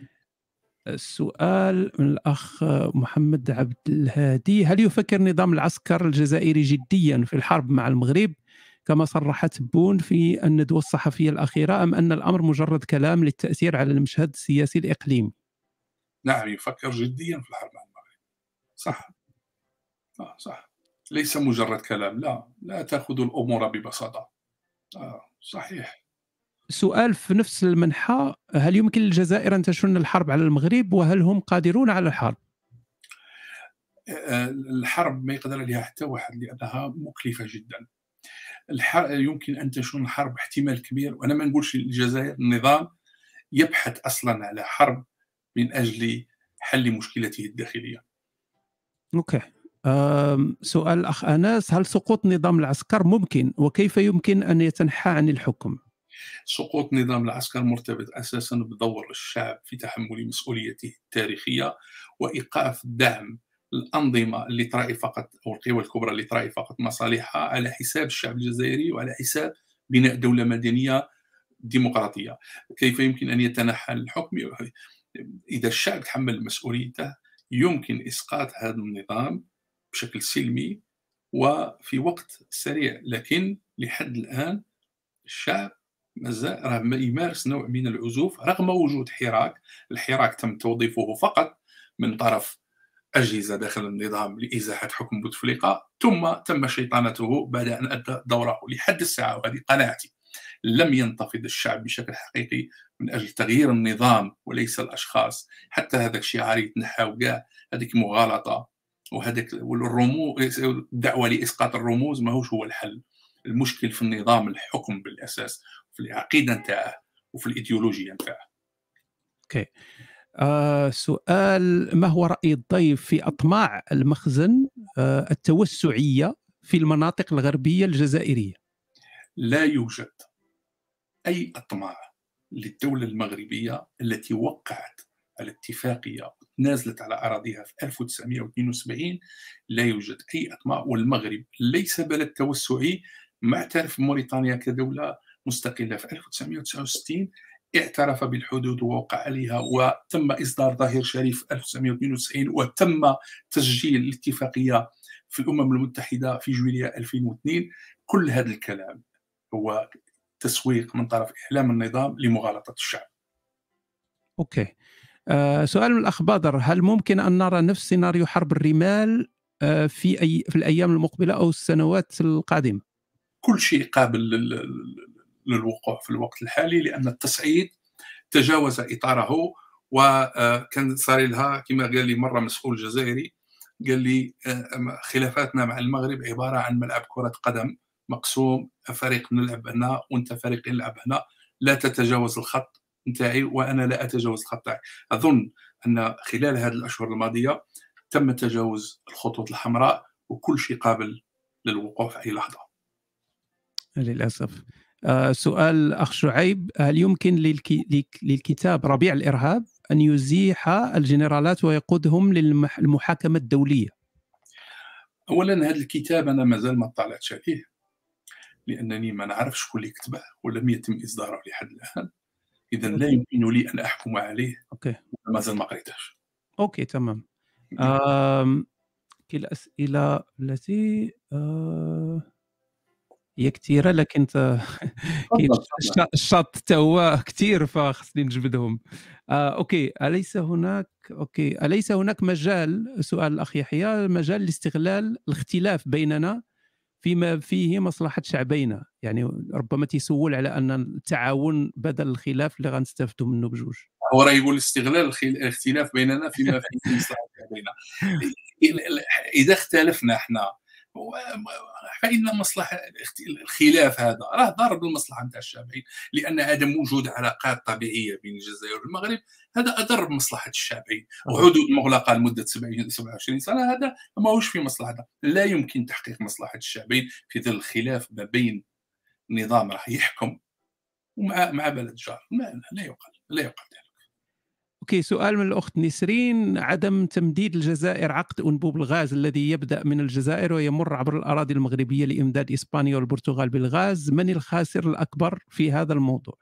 A: السؤال من الأخ محمد عبد الهادي: هل يفكر نظام العسكر الجزائري جديًا في الحرب مع المغرب كما صرح تبون في الندوة الصحفية الأخيرة، أم أن الأمر مجرد كلام للتأثير على المشهد السياسي الإقليمي؟
B: نعم، يفكّر جديًا في الحرب مع المغرب، صح، آه صح، ليس مجرد كلام، لا، لا تأخذوا الأمور ببساطة، آه صحيح.
A: سؤال في نفس المنحى: هل يمكن للجزائر أن تشن الحرب على المغرب، وهل هم قادرون على الحرب؟
B: آآ الحرب ما يقدر عليها حتى واحد لأنها مكلفة جدًا. الح يمكن أن تشن حرب احتمال كبير، وأنا ما نقولش الجزائر النظام يبحث أصلًا على حرب من أجل حل مشكلته الداخلية.
A: أوكي. آمم سؤال الأخ أنس: هل سقوط نظام العسكر ممكن، وكيف يمكن أن يتنحى عن الحكم؟
B: سقوط نظام العسكر مرتبط أساسًا بدور الشعب في تحمل مسؤوليته التاريخية، وإيقاف دعم الأنظمة اللي تراعي فقط أو القوى الكبرى اللي تراعي فقط مصالحها على حساب الشعب الجزائري وعلى حساب بناء دولة مدنية ديمقراطية. كيف يمكن أن يتنحى الحكم؟ إذا الشعب تحمل مسؤوليته يمكن إسقاط هذا النظام بشكل سلمي وفي وقت سريع، لكن لحد الآن الشعب مازال راه ما يمارس نوع من العزوف رغم وجود حراك. الحراك تم توظيفه فقط من طرف أجهزة داخل النظام لإزاحة حكم بوتفليقة، ثم تم شيطنته بعد أن أدى دوره. لحد الساعة وهذه قناعتي لم ينتفض الشعب بشكل حقيقي من أجل تغيير النظام وليس الأشخاص. حتى هذاك الشعار يتنحى وكاع هذيك مغالطة، وهذاك والرمو الدعوة لإسقاط الرموز ماهوش هو الحل. المشكل في النظام الحكم بالأساس، في العقيدة نتاعه وفي الإيديولوجيا نتاعه.
A: أوكي. آآ سؤال: ما هو رأي الضيف في أطماع المخزن آآ التوسعية في المناطق الغربية الجزائرية؟
B: لا يوجد أي أطماع للدولة المغربية التي وقعت على اتفاقية نازلت على أراضيها في ألف وتسعمائة واثنين وسبعين. لا يوجد أي أطماع، والمغرب ليس بلد توسعي. معترف بموريتانيا كدولة مستقلة في ألف وتسعمائة وتسعة وستين، اعترف بالحدود ووقع عليها، وتم إصدار ظهير شريف في ألف وتسعمائة واثنين وتسعين، وتم تسجيل الاتفاقية في الأمم المتحدة في جويلية ألفين واثنين. كل هذا الكلام هو تسويق من طرف إعلام النظام لمغالطة الشعب.
A: أوكي. آآ سؤال من الأخ بدر: هل ممكن أن نرى نفس سيناريو حرب الرمال آآ في أي في الأيام المقبلة أو السنوات القادمة؟
B: كل شيء قابل لل للوقوع في الوقت الحالي، لأن التصعيد تجاوز إطاره. وكان صار لها كما قال لي مرة مسؤول جزائري، قال لي آآ خلافاتنا مع المغرب عبارة عن ملعب كرة قدم مقسوم، فريق نلعب هنا وأنت فريق يلعب هنا، لا تتجاوز الخط نتاعي وأنا لا أتجاوز الخط تاعك. أظن أن خلال هذه الأشهر الماضية تم تجاوز الخطوط الحمراء وكل شيء قابل للوقوع في أي لحظة.
A: للأسف. آآ سؤال الأخ شعيب: هل يمكن للك لك للكتاب ربيع الإرهاب أن يزيح الجنرالات ويقودهم للمح المحاكمة الدولية؟
B: أولًا هذا الكتاب أنا مازال ما اطلعتش عليه، لأنني ما نعرفش شكون اللي كتبه ولم يتم إصداره لحد الآن، إذًا لا يمكن لي أن أحكم عليه
A: أوكي.
B: وأنا مازال ما قريتهش.
A: أوكي تمام. آمم كل الأسئلة التي آآ هي كثيره لكن ت كاين
B: تفضل،
A: الش
B: تفضل.
A: الشاط حتى هو كثير فخصني نجبدهم. آه، أوكي، أليس هناك أوكي، أليس هناك مجال سؤال الأخ يحيى، مجال لاستغلال الاختلاف بيننا فيما فيه مصلحة شعبينا؟ يعني ربما تيسول على أن التعاون بدل الخلاف اللي غنستافدوا منه بجوج.
B: هو راه يقول استغلال الخ الاختلاف بيننا فيما فيه مصلحة بيننا. ال ال إذا اختلفنا إحنا و فإن مصلحة الاخت الخلاف هذا راه ضار بالمصلحة نتاع الشعبين، لأن عدم وجود علاقات طبيعية بين الجزائر والمغرب هذا أضر بمصلحة الشعبين،
A: صحيح.
B: وحدود مغلقة لمدة سبعين سبعة وعشرين سنة هذا ماهوش في مصلحتنا، لا يمكن تحقيق مصلحة الشعبين في ظل الخلاف ما بين نظام راح يحكم ومع مع بلد جار، ما لا يُقال، لا يُقال.
A: أوكي، سؤال من الأخت نسرين: عدم تمديد الجزائر عقد أنبوب الغاز الذي يبدأ من الجزائر ويمر عبر الأراضي المغربية لإمداد إسبانيا والبرتغال بالغاز، من الخاسر الأكبر في هذا الموضوع؟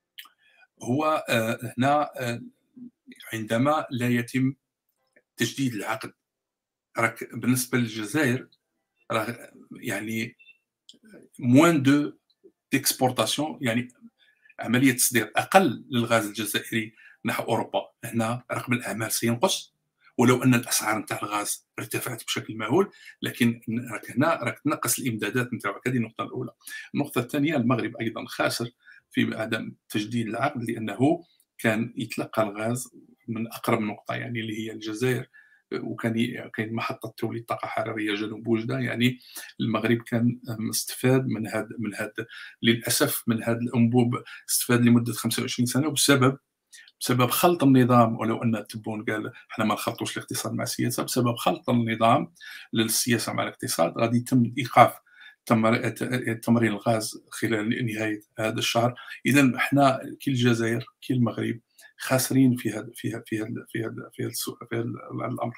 B: هو آآ هنا آآ عندما لا يتم تجديد العقد، راك بالنسبة للجزائر راه يعني moins de d'exportation، يعني عملية تصدير أقل للغاز الجزائري نحو أوروبا، هنا رقم الأعمال سينقص، ولو أن الأسعار نتاع الغاز ارتفعت بشكل مهول، لكن ن راك هنا راك تنقّص الإمدادات نتاعك، هذه النقطة الأولى. النقطة الثانية، المغرب أيضًا خاسر في عدم تجديد العقد، لأنه كان يتلقى الغاز من أقرب نقطة يعني اللي هي الجزائر، وكان ي كاين محطة توليد طاقة حرارية جنوب وجدة، يعني المغرب كان مستفاد من هاد من هاد للأسف من هاد الأنبوب، استفاد لمدة خمسة وعشرين سنة، وبسبب بسبب خلط النظام، ولو أن تبون قال احنا ما نخلطوش الاقتصاد مع السياسة، بسبب خلط النظام للسياسة مع الاقتصاد غادي يتم إيقاف تمر- ت- تمرير الغاز خلال نهاية هذا الشهر. إذا احنا كي الجزائر كي المغرب خاسرين في هذا في هذا في هذا في هذا في هذا السو- في هذا الأمر.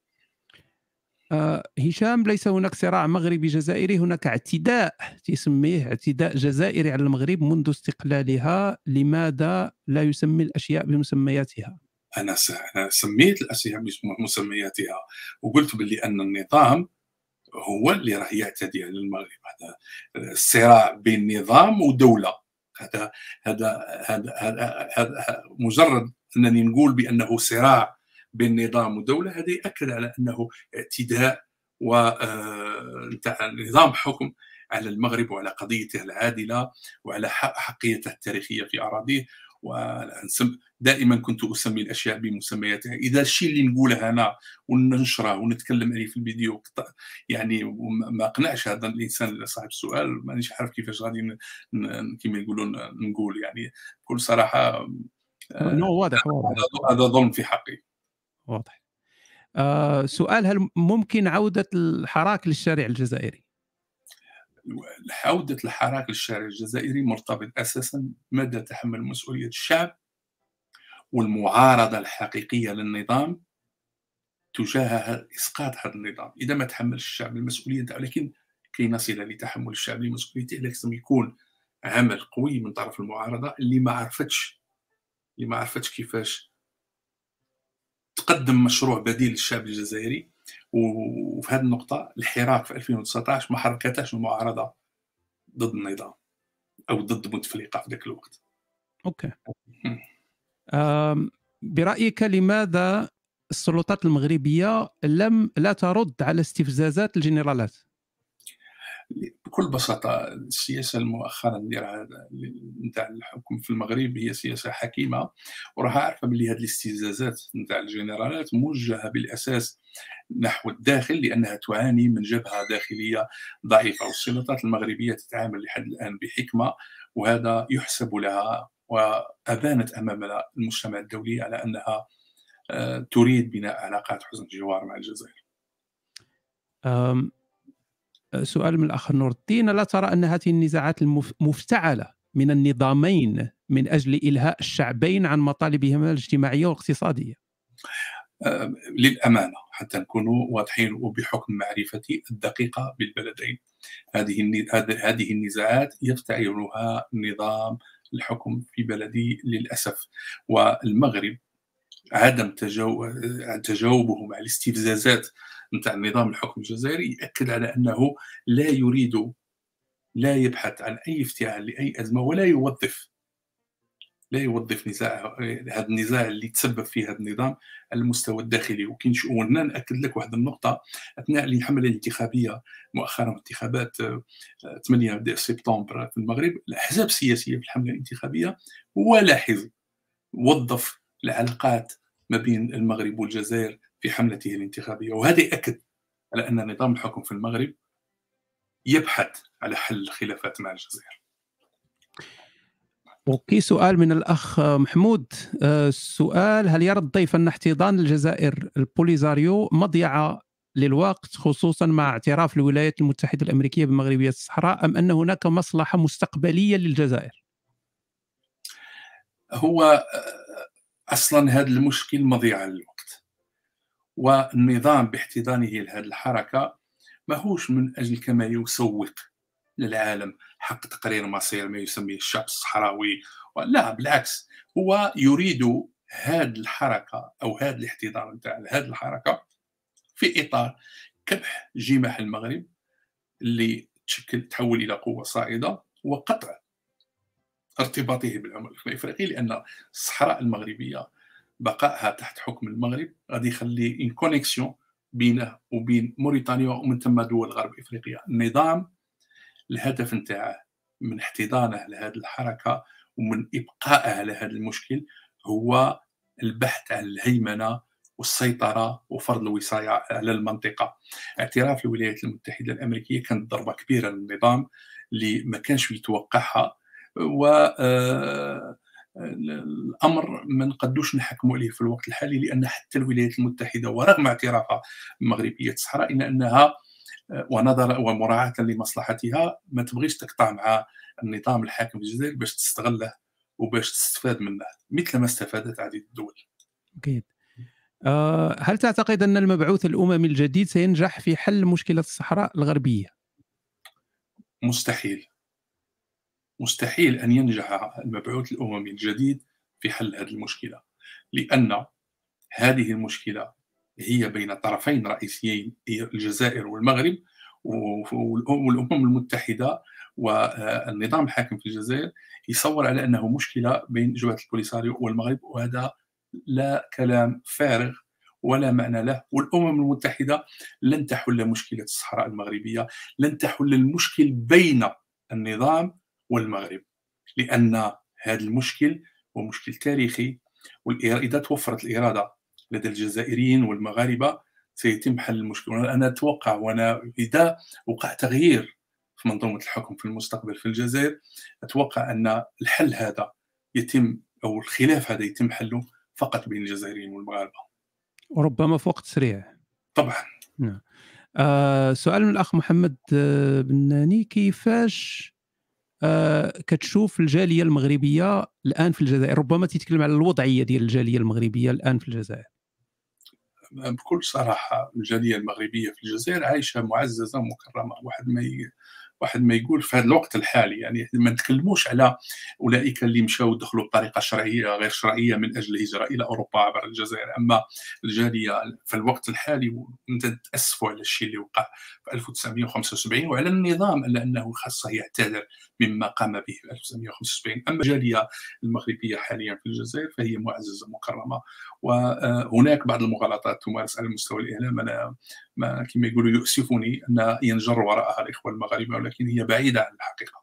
A: آه، هشام: ليس هناك صراع مغربي جزائري، هناك اعتداء تسميه اعتداء جزائري على المغرب منذ استقلالها، لماذا لا يسمي الأشياء بمسمياتها؟
B: أنا س- أنا سميت الأشياء بمسمياتها، وقلت باللي أن النظام هو اللي راه يعتدي على المغرب. هذا الصراع بين نظام ودولة، هذا هذا هذا هذا هذا مجرد أنني نقول بأنه صراع بين نظام ودولة، هذا يأكد على أنه اعتداء و آه، نتاع نظام حكم على المغرب وعلى قضيته العادلة وعلى حق حقيته التاريخية في أراضيه. ودائما كنت أسمي الأشياء بمسمياتها. إذا الشيء اللي نقوله أنا وننشره ونتكلم عليه في الفيديو يعني وما قنعش هذا الانسان صاحب السؤال، مانيش عارف كيفاش غادي ن- ن- كيما يقولون نقول يعني بكل صراحه.
A: نو،
B: آه،
A: واضح واضح
B: هذا هذا ظلم في حقي.
A: واضح. آه، سؤال: هل ممكن عودة الحراك للشارع الجزائري؟
B: عوده الحراك للشارع الجزائري مرتبط اساسا مدى تحمل مسؤوليه الشعب والمعارضه الحقيقيه للنظام تجاه اسقاط هذا النظام. اذا ما تحملش الشعب المسؤوليه نتاعو، لكن كي نصل لتحمل الشعب لمسؤوليته لازم يكون عمل قوي من طرف المعارضه اللي ما عرفتش اللي ما عرفتش كيفاش تقدم مشروع بديل للشعب الجزائري. وفي هذه النقطة الحراك في ألفين وتسعطاش ما حركتهاش المعارضة ضد النظام أو ضد بوتفليقة في ذاك الوقت.
A: اوكي. آم، برأيك لماذا السلطات المغربية لم لا ترد على استفزازات الجنرالات؟
B: بكل بساطة السياسة المؤخرا اللي نتاع الحكم في المغرب هي سياسة حكيمة، وراها عارفة بلي هذه الاستفزازات نتاع الجنرالات موجهة بالأساس نحو الداخل، لأنها تعاني من جبهة داخلية ضعيفة، والسلطات المغربية تتعامل لحد الآن بحكمة، وهذا يحسب لها، وأبانت أمام المجتمع الدولي على أنها آه، تريد بناء علاقات حسن جوار مع الجزائر.
A: آم، سؤال من الأخ نور الدين: ألا ترى أن هذه النزاعات المف- مفتعلة من النظامين من أجل إلهاء الشعبين عن مطالبهما الاجتماعية والاقتصادية؟
B: آه، للأمانة حتى نكونوا واضحين وبحكم معرفتي الدقيقة بالبلدين، هذه الن- هذه هذه النزاعات يفتعلها نظام الحكم في بلدي للأسف. والمغرب عدم تجاو... تجاوبه مع الاستفزازات نتاع نظام الحكم الجزائري يأكد على أنه لا يريد لا يبحث عن أي افتعال لأي أزمة، ولا يوظف لا يوظف نزاع هذا النزاع اللي تسبب فيه هذا النظام على المستوى الداخلي. وكاين وهنا ناكد لك واحد النقطه: اثناء الحمله الانتخابيه مؤخرا، انتخابات آه، ثمانية سبتمبر في المغرب، الاحزاب السياسيه في الحمله الانتخابيه ولا حزب وظف العلاقات ما بين المغرب والجزائر في حملته الانتخابيه. وهذا يؤكد على ان نظام الحكم في المغرب يبحث على حل الخلافات مع الجزائر.
A: اوكي، سؤال من الاخ محمود. آه، السؤال: هل يرى الضيف ان احتضان الجزائر البوليزاريو مضيعه للوقت، خصوصا مع اعتراف الولايات المتحده الامريكيه بمغربيه الصحراء، ام ان هناك مصلحه مستقبليه للجزائر؟
B: هو آه، اصلا هذا المشكل مضيعه للوقت، والنظام باحتضانه لهذه الحركه ماهوش من اجل كما يسوق للعالم حق تقرير مصير ما يسميه الشعب الصحراوي. لا، بالعكس، هو يريد هذه الحركه او هذا الاحتضان نتاع هذه الحركه في اطار كبح جماح المغرب اللي تشكل تحول الى قوه صاعده، وقطع ارتباطه بالعمل الافريقي، لان الصحراء المغربيه بقائها تحت حكم المغرب غادي يخلي ان كونيكسيون بينه وبين موريتانيا ومن ثم دول غرب افريقيا. النظام الهدف نتاعه من احتضانه لهذه الحركه ومن ابقائه على هذا المشكل هو البحث عن الهيمنه والسيطره وفرض الوصايه على المنطقه. اعتراف الولايات المتحده الامريكيه كانت ضربه كبيره للنظام اللي ما كانش يتوقعها، و آه، الامر ما نقدوش نحكموا عليه في الوقت الحالي، لان حتى الولايات المتحده ورغم اعترافها بمغربيه الصحراء الا انها ونظرا ومراعاه لمصلحتها ما تبغيش تقطع مع النظام الحاكم في الجزائر باش تستغله وباش تستفاد منه مثل ما استفادت عديد الدول.
A: أكيد. أه هل تعتقد أن المبعوث الأممي الجديد سينجح في حل مشكلة الصحراء الغربية؟
B: مستحيل مستحيل أن ينجح المبعوث الأممي الجديد في حل هذه المشكلة، لأن هذه المشكلة هي بين طرفين رئيسيين، هي الجزائر والمغرب، والأمم المتحدة والنظام الحاكم في الجزائر يصور على أنه مشكلة بين جبهة البوليساريو والمغرب، وهذا لا كلام فارغ ولا معنى له. والأمم المتحدة لن تحل مشكلة الصحراء المغربية، لن تحل المشكل بين النظام والمغرب، لأن هذا المشكل هو مشكل تاريخي، وإذا توفرت الإرادة لدى الجزائريين والمغاربة سيتم حل المشكل. أنا أتوقع، وأنا إذا وقع تغيير في منظومة الحكم في المستقبل في الجزائر، أتوقع أن الحل هذا يتم أو الخلاف هذا يتم حله فقط بين الجزائريين والمغاربة،
A: وربما في وقت سريع.
B: طبعا.
A: نعم. آه سؤال من الأخ محمد آه بناني: كيفاش آه كتشوف الجالية المغربية الآن في الجزائر؟ ربما تتكلم على الوضعية ديال الجالية المغربية الآن في الجزائر.
B: بكل صراحة الجالية المغربية في الجزائر عايشة معززة مكرمة. واحد ما ي... واحد ما يقول في هذا الوقت الحالي، يعني ما نتكلموش على اولئك اللي مشاو دخلوا بطريقه شرعيه غير شرعيه من اجل الهجره الى اوروبا عبر الجزائر، اما الجاليه في الوقت الحالي تاسفوا على الشيء اللي وقع في ألف وتسعمائة وخمسة وسبعين وعلى النظام على انه خاصه يعتذر مما قام به في ألف وتسعمائة وخمسة وسبعين. اما الجاليه المغربيه حاليا في الجزائر فهي معززه مكرمه، وهناك بعض المغالطات تمارس على مستوى الاعلام. انا ما كما يقولوا يؤسفني ان ينجر وراءها الاخوه المغاربه، ولكن هي بعيده عن الحقيقه.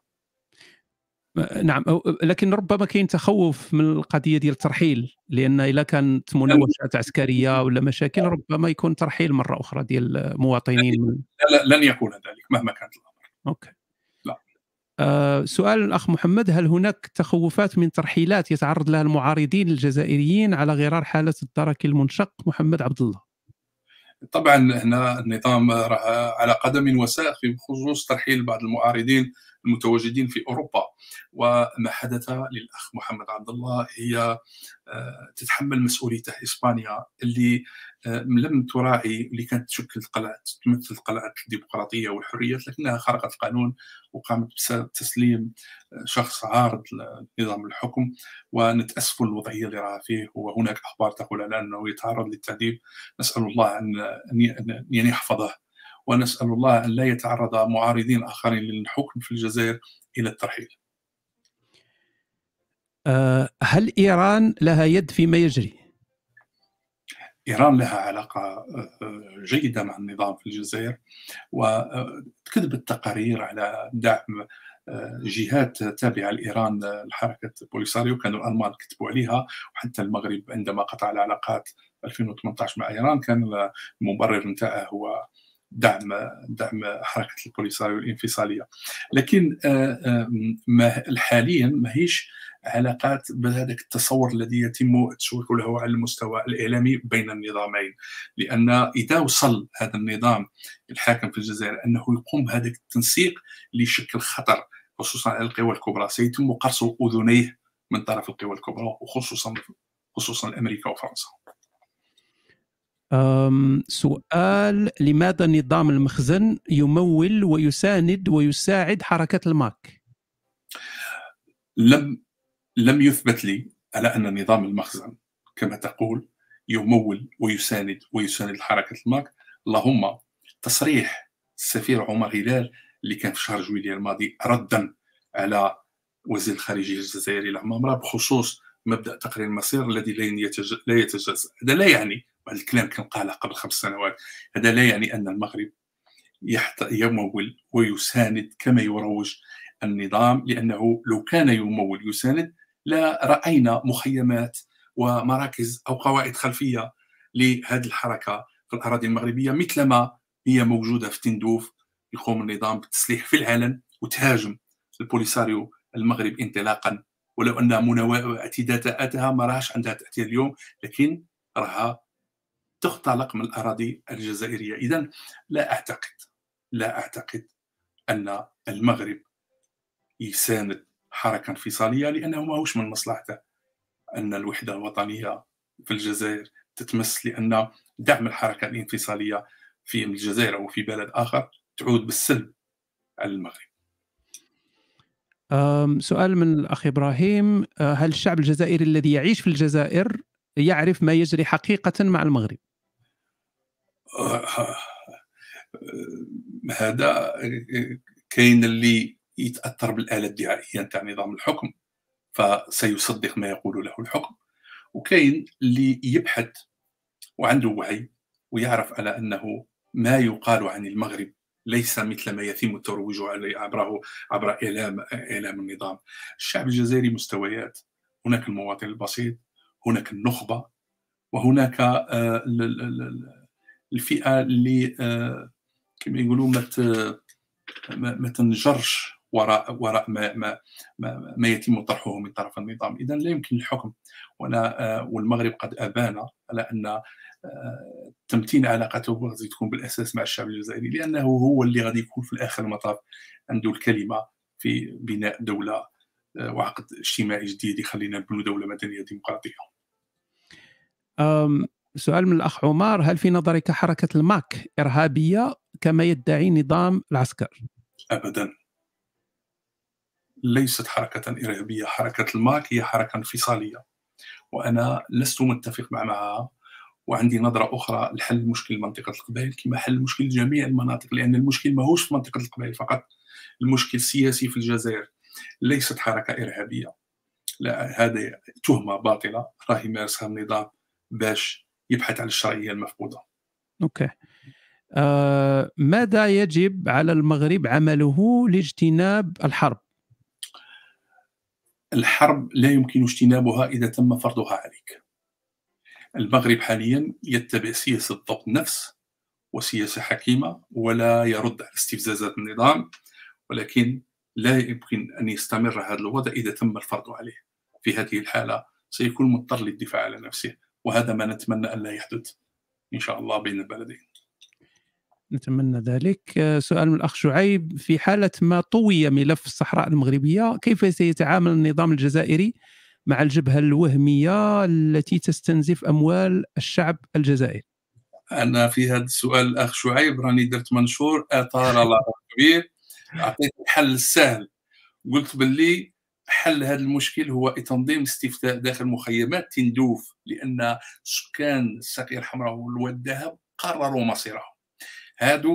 A: نعم، لكن ربما كاين تخوف من القضيه ديال الترحيل، لان الا كانت مناوشات عسكريه ولا مشاكل ربما يكون ترحيل مره اخرى ديال مواطنين من...
B: لا, لا لن يكون ذلك مهما كانت الامر.
A: اوكي.
B: لا.
A: آه سؤال الاخ محمد: هل هناك تخوفات من ترحيلات يتعرض لها المعارضين الجزائريين على غرار حاله الدرك المنشق؟ محمد عبد الله.
B: طبعا هنا النظام راه على قدم وساق في خصوص ترحيل بعض المعارضين المتواجدين في اوروبا، وما حدث للاخ محمد عبد الله هي تتحمل مسؤوليته اسبانيا اللي لم تراعي، اللي كانت تشكل قلعه تمثل قلعه الديمقراطيه والحريات، لكنها خرقت القانون وقامت بتسليم شخص عارض لنظام الحكم. ونتاسف الوضعيه اللي راه فيه، وهناك اخبار تقول على انه يتعرض للتعذيب. نسال الله ان ان يحفظه ونسأل الله أن لا يتعرض معارضين آخرين للحكم في الجزائر إلى الترحيل.
A: آه، هل إيران لها يد فيما يجري؟
B: إيران لها علاقة جيدة مع النظام في الجزائر، وكذبت تقارير على دعم جهات تابعة لإيران لحركة بوليساريو، كانوا الألمان كتبوا عليها، وحتى المغرب عندما قطع العلاقات ألفين وثمانية عشر مع إيران كان المبرر نتاعه هو دعم دعم حركة البوليساريو الانفصالية. لكن ما حاليا ماهيش علاقات بهذاك التصور الذي يتم التشويق له على المستوى الإعلامي بين النظامين، لأن إذا وصل هذا النظام الحاكم في الجزائر أنه يقوم بهذا التنسيق ليشكل خطر خصوصا على القوى الكبرى، سيتم قرص أذنيه من طرف القوى الكبرى، وخصوصا خصوصا أمريكا وفرنسا.
A: أم سؤال: لماذا نظام المخزن يمول ويساند ويساعد حركة الماك؟
B: لم لم يثبت لي على أن نظام المخزن كما تقول يمول ويساند ويساند حركة الماك. اللهم تصريح السفير عمر هلال اللي كان في شهر جويلية الماضي ردا على وزير الخارجية الجزائري العمامرة بخصوص مبدأ تقرير المصير الذي لا يتجزأ. هذا لا يعني، وهذا الكلام كان قاله قبل خمس سنوات، هذا لا يعني أن المغرب يمول ويساند كما يروج النظام، لأنه لو كان يمول ويساند لا رأينا مخيمات ومراكز أو قواعد خلفية لهذه الحركة في الأراضي المغربية مثلما هي موجودة في تندوف. يقوم النظام بالتسليح في العلن وتهاجم البوليساريو المغرب انطلاقا، ولو أن اعتداءاتها ما راهش عندها تأثير اليوم، لكن راها تختلق من الأراضي الجزائرية. إذن لا أعتقد لا أعتقد أن المغرب يساند حركة انفصالية، لأنه ماهوش من مصلحته أن الوحدة الوطنية في الجزائر تتمس، لأن دعم الحركة الانفصالية في الجزائر أو في بلد آخر تعود بالسلب على المغرب.
A: سؤال من الأخ إبراهيم: هل الشعب الجزائري الذي يعيش في الجزائر يعرف ما يجري حقيقة مع المغرب؟
B: هذا كاين اللي يتأثر بالآلة الدعائية نتاع نظام الحكم فسيصدق ما يقول له الحكم، وكاين اللي يبحث وعنده وعي ويعرف على أنه ما يقال عن المغرب ليس مثل ما يتم الترويج عليه عبره عبر إعلام إعلام النظام. الشعب الجزائري مستويات، هناك المواطن البسيط، هناك النخبة، وهناك الفئة اللي كما يقولوا ما تنجرش وراء وراء ما ما ما, ما يتم طرحه من طرف النظام. اذا لا يمكن الحكم، وانا والمغرب قد ابان على ان تمتين علاقته غادي تكون بالاساس مع الشعب الجزائري، لانه هو اللي غادي يكون في الاخر المطاف عنده الكلمه في بناء دوله وعقد اجتماعي جديد يخلينا نبنوا دوله مدنيه ديمقراطيه.
A: أم سؤال من الأخ عمر: هل في نظرك حركة الماك إرهابية كما يدعي نظام العسكر؟
B: أبدا، ليست حركة إرهابية. حركة الماك هي حركة انفصالية، وأنا لست متفق معها، وعندي نظرة أخرى لحل مشكل منطقة القبائل كما حل مشكل جميع المناطق، لأن المشكل ماهوش في منطقة القبائل فقط، المشكل سياسي في الجزائر. ليست حركة إرهابية، لا، هذه تهمة باطلة راه يمارسها النظام باش يبحث عن الشرعية المفقودة.
A: أوكي. آه، ماذا يجب على المغرب عمله لاجتناب الحرب؟
B: الحرب لا يمكن اجتنابها إذا تم فرضها عليك. المغرب حاليا يتبع سياسة ضبط النفس وسياسة حكيمة، ولا يرد على استفزازات النظام، ولكن لا يمكن أن يستمر هذا الوضع إذا تم الفرض عليه. في هذه الحالة سيكون مضطر للدفاع على نفسه، وهذا ما نتمنى أن لا يحدث إن شاء الله بين البلدين.
A: نتمنى ذلك. سؤال من الأخ شعيب: في حالة ما طوي ملف الصحراء المغربية كيف سيتعامل النظام الجزائري مع الجبهة الوهمية التي تستنزف أموال الشعب الجزائري؟
B: أنا في هذا السؤال الأخ شعيب راني درت منشور أثار الله كبير، أعطيت الحل السهل، قلت باللي حل هذا المشكل هو تنظيم الاستفتاء داخل مخيمات تندوف، لأن سكان الساقية الحمراء والواد الذهب قرروا مصيرهم. هادوك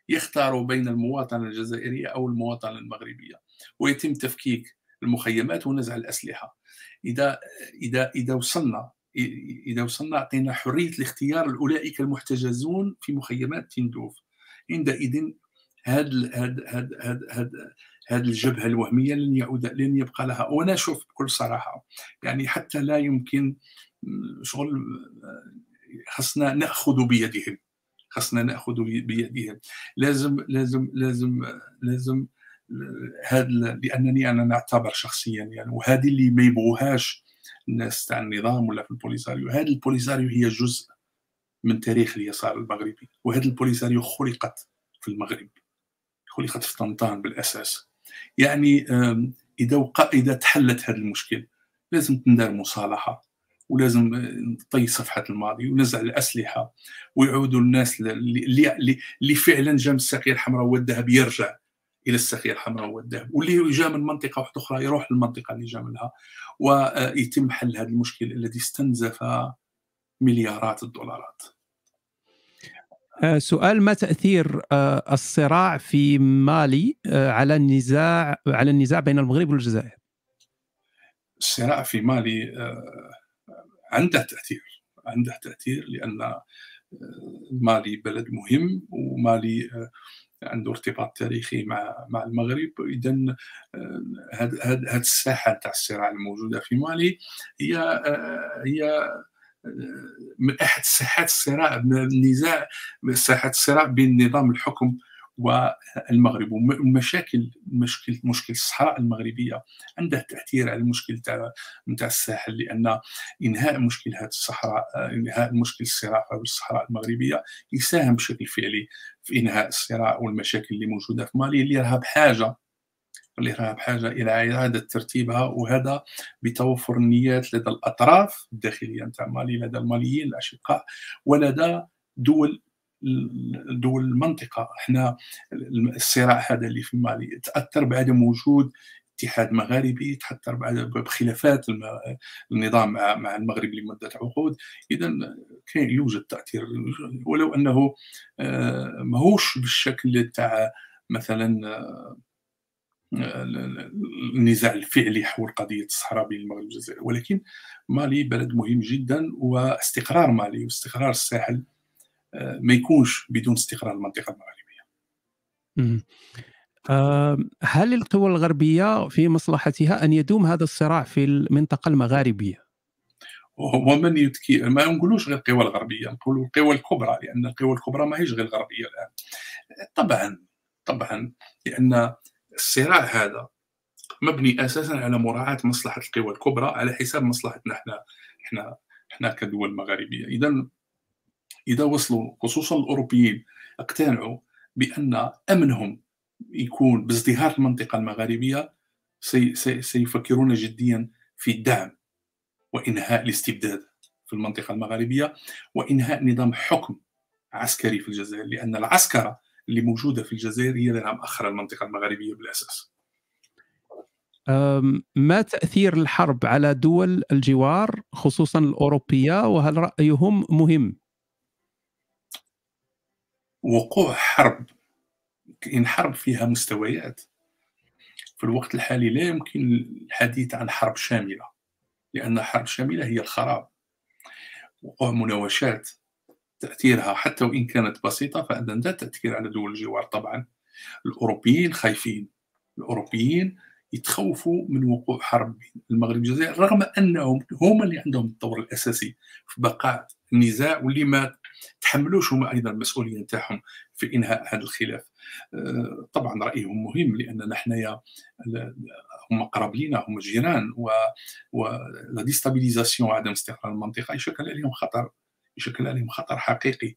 B: يختار بين المواطنة الجزائرية أو المواطنة المغربية، ويتم تفكيك المخيمات ونزع الأسلحة. إذا إذا إذا وصلنا إذا وصلنا أعطينا حرية الاختيار لأولئك المحتجزون في مخيمات تندوف، عندئذ هاد هاد هاد هاد هاد هاد الجبهة الوهمية لن يعود لن يبقى لها. وأنا أشوف بكل صراحة يعني حتى لا يمكن شغل خصنا نأخذ بيدهم، خصنا نأخذ بيدهم. لازم لازم لازم لازم هذا، لأنني أنا نعتبر شخصيا يعني، وهذه اللي ما يبغوهاش الناس تاع النظام ولا في البوليساريو، هذا البوليساريو هي جزء من تاريخ اليسار المغربي، وهذه البوليساريو خلقت في المغرب، خلقت في طنطان بالأساس. يعني إذا وقع إذا تحلت هذا المشكل لازم تندار مصالحة، ولازم نطي صفحة الماضي ونزع الأسلحة، ويعودوا الناس اللي اللي فعلا جا من الساقية الحمراء والذهب يرجع إلى الساقية الحمراء والذهب، واللي جا من منطقة واحدة أخرى يروح للمنطقة اللي جا منها، ويتم حل هذا المشكل الذي استنزف مليارات الدولارات.
A: سؤال: ما تأثير الصراع في مالي على النزاع على النزاع بين المغرب والجزائر؟
B: الصراع في مالي عنده تأثير، عنده تأثير لأن مالي بلد مهم، ومالي عنده ارتباط تاريخي مع مع المغرب. اذا هذه هذه الساحه تاع الصراع الموجوده في مالي هي هي من احد ساحات الصراع، النزاع، ساحات الصراع بين نظام الحكم والمغرب. والمشاكل مشكل مشكل الصحراء المغربيه عندها تاثير على المشكل تاع نتاع الساحل، لان انهاء مشكل هذه الصحراء، انهاء مشكل الصراع في الصحراء المغربيه يساهم بشكل فعلي في انهاء الصراع والمشاكل اللي موجوده في مالي، اللي راها بحاجه اللي راها بحاجه الى اعاده ترتيبها، وهذا بتوفر النيات لدى الاطراف الداخليه نتاع مالي، لدى الماليين الاشقاء ولدى دول دول المنطقه. احنا الصراع هذا اللي في مالي تاثر بعدم وجود اتحاد مغاربي، تاثر بخلافات النظام مع مع المغرب لمده عقود. اذا كاين يوجد تاثير، ولو انه ماهوش بالشكل تاع مثلا النزاع الفعلي حول قضيه الصحراء بين المغرب والجزائر، ولكن مالي بلد مهم جدا، واستقرار مالي واستقرار الساحل ما يكونش بدون استقرار المنطقه المغربيه.
A: هل القوى الغربيه في مصلحتها ان يدوم هذا الصراع في المنطقه المغاربيه؟
B: ومن يتكي ما نقولوش غير القوى الغربيه، نقولوا القوى الكبرى، لان القوى الكبرى ماهيش غير الغربيه الان. طبعا طبعا لان الصراع هذا مبني اساسا على مراعاه مصلحه القوى الكبرى على حساب مصلحتنا احنا احنا احنا كدول مغاربيه. اذا اذا وصلوا خصوصا الاوروبيين اقتنعوا بان امنهم يكون بازدهار المنطقه المغاربيه، سي سي سيفكرون جديا في الدعم وانهاء الاستبداد في المنطقه المغاربيه، وانهاء نظام حكم عسكري في الجزائر، لان العسكره اللي موجوده في الجزائر هي اللي مأخره المنطقه المغاربيه بالاساس.
A: ما تأثير الحرب على دول الجوار خصوصا الأوروبية، وهل رأيهم مهم؟
B: وقوع حرب، إن حرب فيها مستويات، في الوقت الحالي لا يمكن الحديث عن حرب شاملة، لأن حرب شاملة هي الخراب. وقوع مناوشات تأثيرها حتى وإن كانت بسيطة فعندها تأثير على دول الجوار. طبعا الأوروبيين خايفين، الأوروبيين يتخوفوا من وقوع حرب بين المغرب والجزائر، رغم انهم هم اللي عندهم الدور الاساسي في بقاء النزاع، واللي ما تحملوش هم ايضا المسؤوليه نتاعهم في انهاء هذا الخلاف. طبعا رايهم مهم، لاننا حنايا هم قراب لينا، هم جيران، ولا ديستابيليزاسيون وعدم استقرار المنطقه يشكل عليهم خطر، يشكل عليهم خطر حقيقي،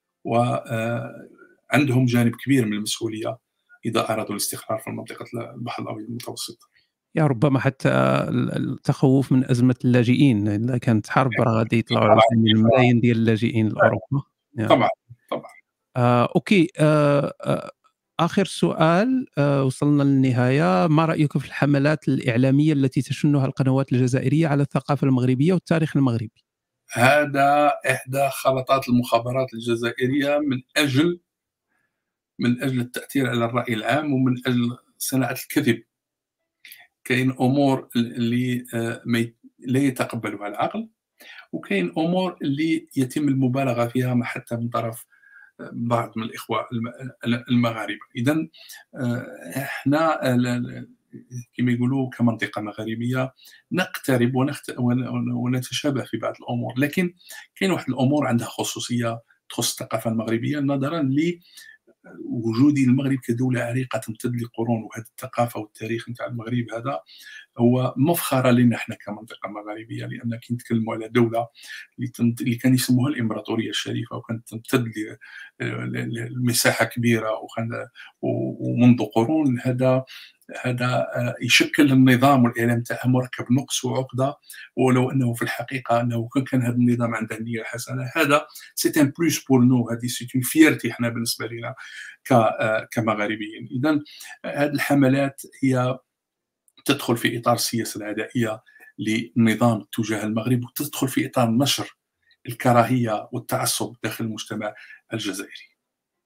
B: وعندهم جانب كبير من المسؤوليه إذا أرادوا الاستقرار في منطقة البحر الأبيض المتوسط.
A: يا ربما حتى التخوف من أزمة اللاجئين، إذا كانت حرب راه غادي يطلعوا الملايين ديال اللاجئين لأوروبا.
B: طبعا طبعا.
A: آه، أوكي. آه، آه، آخر سؤال، آه، وصلنا للنهاية. ما رأيك في الحملات الإعلامية التي تشنها القنوات الجزائرية على الثقافة المغربية والتاريخ المغربي؟
B: هذا إحدى خلطات المخابرات الجزائرية من أجل من أجل التأثير على الرأي العام ومن أجل صناعة الكذب. كاين أمور اللي آآ ما ي لا يتقبلها العقل، وكاين أمور اللي يتم المبالغة فيها م حتى من طرف بعض من الإخوة الم ال المغاربة. إذًا آآ إحنا ال ال كما يقولوا كمنطقة مغاربية نقترب ونخت ون ون ونتشابه في بعض الأمور، لكن كاين واحد الأمور عندها خصوصية تخص الثقافة المغربية نظرًا ل وجود المغرب كدولة عريقة تمتد لقرون، وهذه الثقافة والتاريخ نتاع المغرب هذا هو مفخرة لنا حنا كمنطقة مغاربية، لأن كي نتكلموا على دولة اللي تمت اللي كان يسموها الإمبراطورية الشريفة، وكانت تمتد ل ل لمساحة كبيرة وكان ومنذ قرون. هذا هذا آآ يشكل النظام والإعلام تاعها مركب نقص وعقدة، ولو أنه في الحقيقة أنه كان كان هذا النظام عنده النية الحسنة، هذا c'est un plus pour nous، هذه c'est une fierté حنا بالنسبة لنا ك آآ كمغاربيين. إذًا هذه الحملات هي تدخل في إطار السياسة العدائية للنظام تجاه المغرب، وتدخل في إطار نشر الكراهية والتعصب داخل المجتمع الجزائري.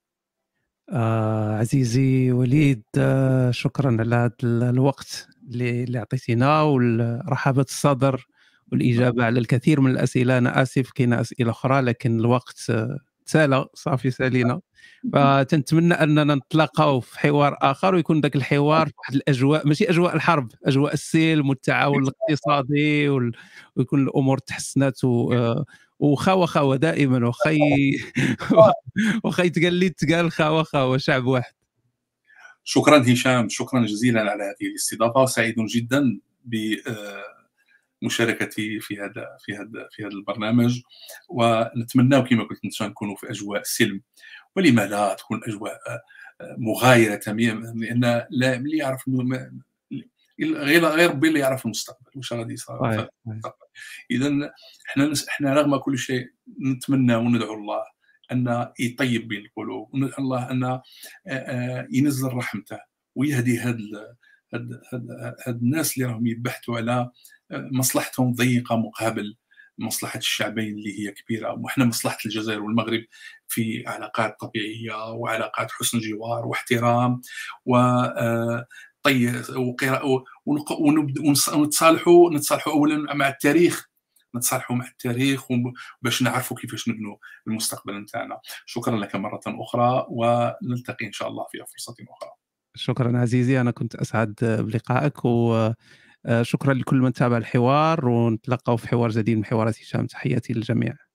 A: آه عزيزي وليد، آه شكرا على هذا الوقت اللي اللي عطيتينا ورحابة الصدر والإجابة على الكثير من الأسئلة. أنا آسف كاين أسئلة أخرى لكن الوقت آه، تسالى صافي سالينا، فتنتمنى أننا نتلاقاو في حوار آخر ويكون ذاك الحوار في واحد الأجواء ماشي أجواء الحرب، أجواء السلم والتعاون الاقتصادي وال... ويكون الأمور تحسنات و... آه، وخا خاوة دائما وخي واخا يتقال لي تقال خاوة خاوة شعب واحد.
B: شكرا هشام، شكرا جزيلا على هذه الاستضافة، سعيد جدا بمشاركتي في هذا في هذا في هذا البرنامج، ونتمنى كما قلت نكونوا في أجواء سلم، ولما لا تكون أجواء مغايرة تماما، لأن لا اللي يعرف غير غير ربي اللي يعرف المستقبل واش غادي يصرى. إذا احنا احنا رغم كل شيء نتمنى وندعو الله أن يطيب بين القلوب، وندعو الله أن ينزل رحمته ويهدي هاد هاد هاد الناس اللي راهم يبحثوا على مصلحتهم ضيقة مقابل مصلحة الشعبين اللي هي كبيرة. وإحنا مصلحة الجزائر والمغرب في علاقات طبيعية وعلاقات حسن جوار واحترام و طي وقراءة، ونتصالحوا نتصالحوا أولا مع التاريخ، نتصالحوا مع التاريخ باش نعرفوا كيفاش نبنوا المستقبل نتاعنا. شكرا لك مرة أخرى، ونلتقي إن شاء الله في فرصة أخرى.
A: شكرا عزيزي، أنا كنت أسعد بلقائك، وشكرا لكل من تابع الحوار، ونتلقوا في حوار جديد من حوارات هشام. تحياتي للجميع.